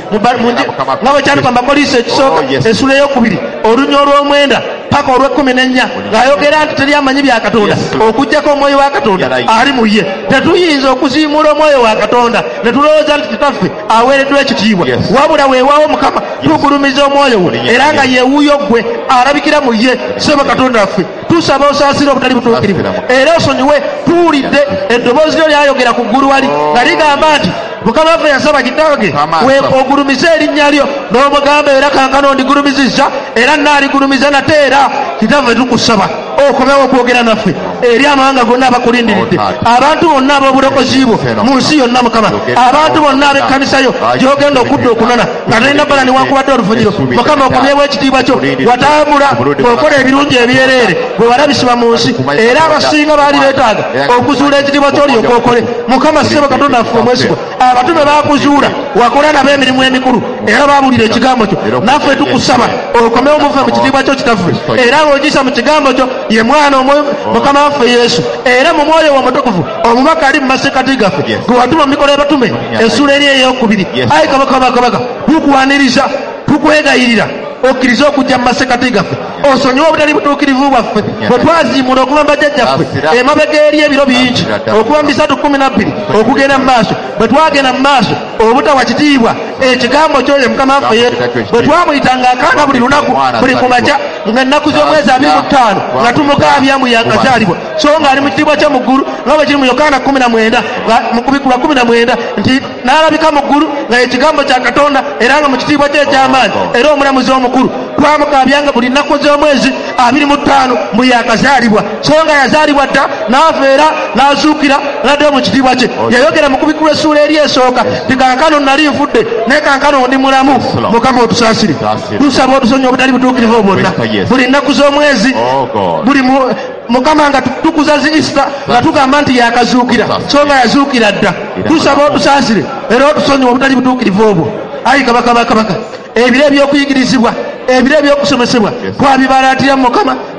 nga bwe kyandikwa mu Bakolinso ekisooka essula ey'okubiri olunya olw'omwenda paka olw'14 ng'ayogera nti teri amanyi bya Katonda okuggyako omwoyo wa Katonda ali mu ye. Tetuyinza okuziimula omwoyo wa Katonda ne tulowooza nti kitaffe aweereddwa ekitiibwa wabula weewaawo Mukama tugulumiza omwoyo wo era nga yeewuuyo ggwe alabikira mu ye. Sebo Katonda waffe tusaba osaasire obutali butuukirivu era osonyiwe tuwulidde eddoboozi lyo lyayogera ku ggulu wali nga ligamba nti Mukama waffe yasaba kitange ogulumize erinnya lyo n'omugamba era kankana ondigulumizizza era naaligulumiza nate era kitaffe tukusaba okomewo okwogera naffe eri amawanga gonna abakulindiridde abantu bonna ab'obulokozi bwo mu nsi yonna Mukama abantu bonna ab'ekkanisa yo gy'ogenda okudda okunona nga talina bbala newankubadde olufunyiro Mukama okomyewo ekitiibwa kyo watambula okola ebirungi ebyereere bwe walabisibwa mu nsi era abasinga baali beetaaga okuzuula ekitiibwa ky'olyoka okole. Mukama ssebo Katonda waffe omwesigwa abatume baakuzuula wakola nabo emirimu emikulu era baabulira ekigambo kyo naffe tukusaba okomewo muve mu kitiibwa kyo kitaffe era ng'ogisa mu kigambo kyo ye mwana omwoyo Mukama waffe Yesu era mu mwoyo wo omutukuvu omubaka ali mu masekati gaffe gwe watuma mu mikono y'abatume essula eri ey'okubiri. Ayi kabaka tukuwaniriza tukwegayirira okkiriza okujja mu masekati gaffe osonyiwe obutali butuukirivu bwaffe bwe twaziimula okuva mu bajjajjaffe emabega eri ebiro bingi okuva mu 312 okugenda mu maaso bwe twagenda mu maaso obutawa kitiibwa ekigambo kyoyo Mukama waffe Yesu bwe twamuyitanga akaana buli lunaku buli ku makya ng'ennaku z'omwezi 25 nga tumugaabya mbu yakazaalibwa so ng'ali mu kitiibwa kyo mu ggulu nga bwe kiri mu Yokaana 19 mu kubikulwa 19 nti n'alabika mu ggulu nga ekigambo kya Katonda era nga mu kitiibwa kye eky'amaanyi era omulamuzi omukulu twamukabyanga buli nnaku z'omwezi 25 mbu yakazaalibwa so nga yazaalibwa dda n'afeera n'azuukira n'addayo mu kitiibwa kye. Yayogera mu kubikulwa essula eri esooka ti kankano nali nfudde naye kankano ndi mulamu. Mukama otusaasire tusaba otusonyiwe obutali butuukirivu bwonna buli nnaku z'omwezi buli Mukama nga tukuza zi Easter nga tugamba nti yakazuukira so nga yazuukira dda tusaba otusaasire era otusonyiwe obutali butuukirivu obwo. Ayi kabaka ebiro ebyokuyigirizibwa ebiro ebyokusomesebwa twabibalaatira mu Mukama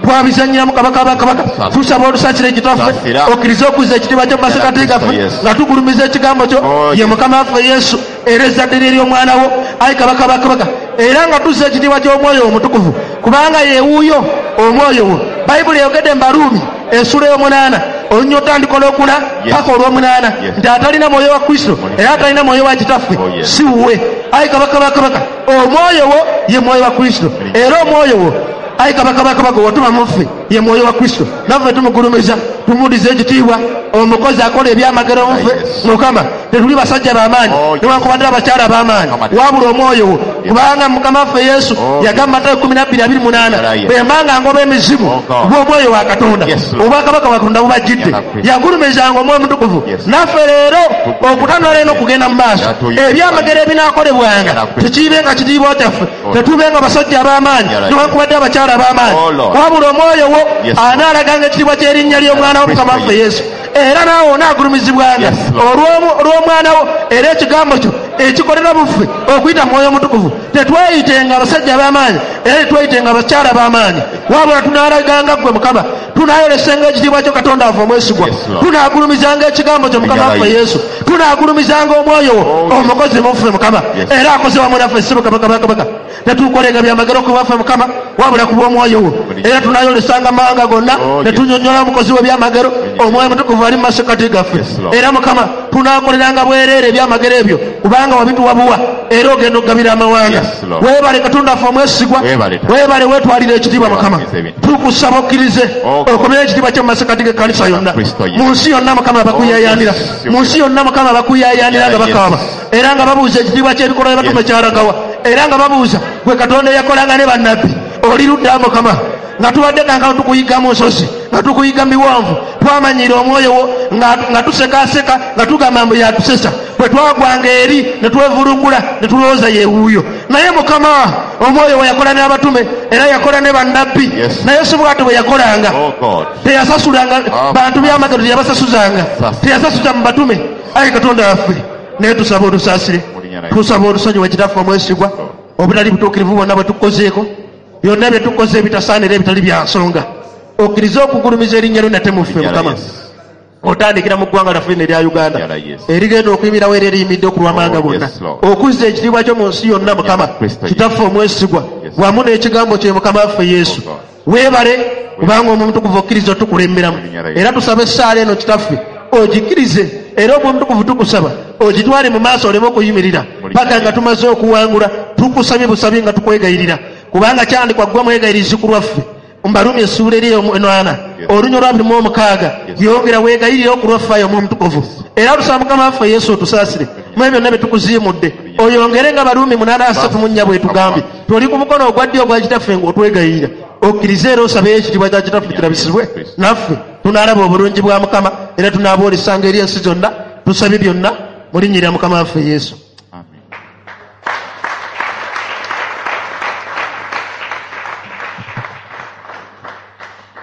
twabizanyira mu kabaka bakabaka tusaba olusakire kitaffe okkiriza okuzza ekitiibwa kyo mu masekati gaffe nga tugulumiza ekigambo kyo ye mukama waffe yesu era ezzadde lye ly'omwana wo ayi kabaka bakabaka era nga tuzza ekitiibwa ky'omwoyo omutukuvu kubanga ye wuuyo omwoyo wo bayibuli eyogedde mu Baruumi essula ey'omunaana olunya otandika olwokuna paka olw'omunaana nti atalina mwoyo wa Kristo era atalina mwoyo wa kitaffe si wuwe ayi kabaka bakabaka omwoyo wo ye mwoyo wa Kristo era omwoyo wo ayi kabaka bakabaka wotuma muffe ye mwoyo wa Kristo naffe tumugulumiza tumudize ekitiibwa omukozi akola ebyamagero muffe mukama tetuli basajja b'amaanyi newankubadde abakyala b'amaanyi wabula omwoyo wo kubanga mukama waffe yesu yagamba Matayo 12:28 bwembanga ngoba emizimu bw'omwoyo wa Katonda obwakabaka bwa Katonda bubajjidde yagulumizanga omwoyo mutukuvu naffe leero okutanula eno kugenda mu maaso ebyamagero ebinaakolebwanga tekiibenga kitiibwa kyaffe tetubenga basajja ab'amaanyi newankubadde abakyala ab'amaanyi wabula omwoyo wo anaalaganga ekitiibwa ky'erinnya ly'omwana w'omukama waffe yesu era naawe onaagulumizibwanga olw'omwana wo era ekigambo kyo ekikolera buffe okuyita mwoyo mutukuvu tetweyitenga abasajja ab'amaanyi era tetweyitenga abakyala b'amaanyi wabula tunaalaganga ggwe mukama tunaayolesenga ekitiibwa kyo Katonda waffe omwesigwa tunaagulumizanga ekigambo kyo mukama waffe yesu tunaagulumizanga omwoyo wo omukozi muffe mukama era akoze wamu naffe si bakabaka tetukolenga byamagero ku baffe mukama wabula ku bw'omwoyo wo era tunaayolesanga amawanga gonna netunyonnyola omukozi w'ebyamagero omwoyo mutukuvu ali mu masekati gaffe era mukama tunaakoleranga bwereere ebyamagero ebyo kubanga wabituwabuwa era ogenda okugabira amawanga weebale Katonda waffe omwesigwa weebale weetwalira ekitiibwa mukama tukusaba okkirize okomera ekitiibwa kyo mu masekati g'ekkanisa yonna mu nsi yonna mukama bakuyayaanira mu nsi yonna mukama bakuyayaanira nga bakaaba era nga babuuza ekitiibwa ky'ebikolwa by'abatume kyalagawa era nga babuuza gwe Katonda eyakolanga ne bannabbi oli ludda mukama nga tubadde nga tukuyiga mu nsozi nga tukuyiga mu biwanvu twamanyira omwoyo wo nga tusekaseka nga tugamba mbu yatusesa bwe twagwanga eri ne twevulungula ne tulowooza yeewuuyo naye mukama omwoyo we yakola n'abatume era yakola ne bannabbi naye si bwatyo bwe yakolanga teyasasulanga bantu byamagero teyabasasuzanga teyasasuza mu batume ayi Katonda waffe naye tusaba olusaasire tusaba olusanyu wekitaffe omwesigwa obutali butuukirivu bwonna bwe tukozeeko byonna bye tukoze ebitasaanira ebitali bya nsonga okkiriza okugulumiza erinnya lyo nate muffe mukama otandikira mu ggwanga lyaffe nerya Uganda erigenda okuyimirawo era eriyimidde okulwamanga bonna okuzza ekitiibwa kyo mu nsi yonna mukama kitaffe omwesigwa wamu n'ekigambo kye mukama waffe yesu weebale kubanga omutukuvu okkiriza otukulemberamu era tusaba essaala eno kitaffe ogikkirize era omutukuvu tukusaba ogitwale mu maaso oleme okuyimirira paka nga tumaze okuwangula tukusabye busabye nga tukwegayirira kubanga kyandikwa ggwe mwegayirizi ku lwaffe mu Baruumi essuula eri ey'omunaana olunya olwa 26 yongera weegayirire ku lwaffe ayo omutukuvu era tusaba mukama waffe yesu otusaasire mu ebyo byonna bye tukuziimudde oyongere nga Baruumi 8:3 bwe tugambye toli ku mukono ogwa ddyo ogwa kitaffe ng'otwegayirira okkirize era osabeyo ekitiibwa kya kitaffe kirabisibwe naffe tunaalaba obulungi bwa mukama era tunaaboolesanga eri ensi zonna tusabye byonna mu linnya lya mukama waffe yesu.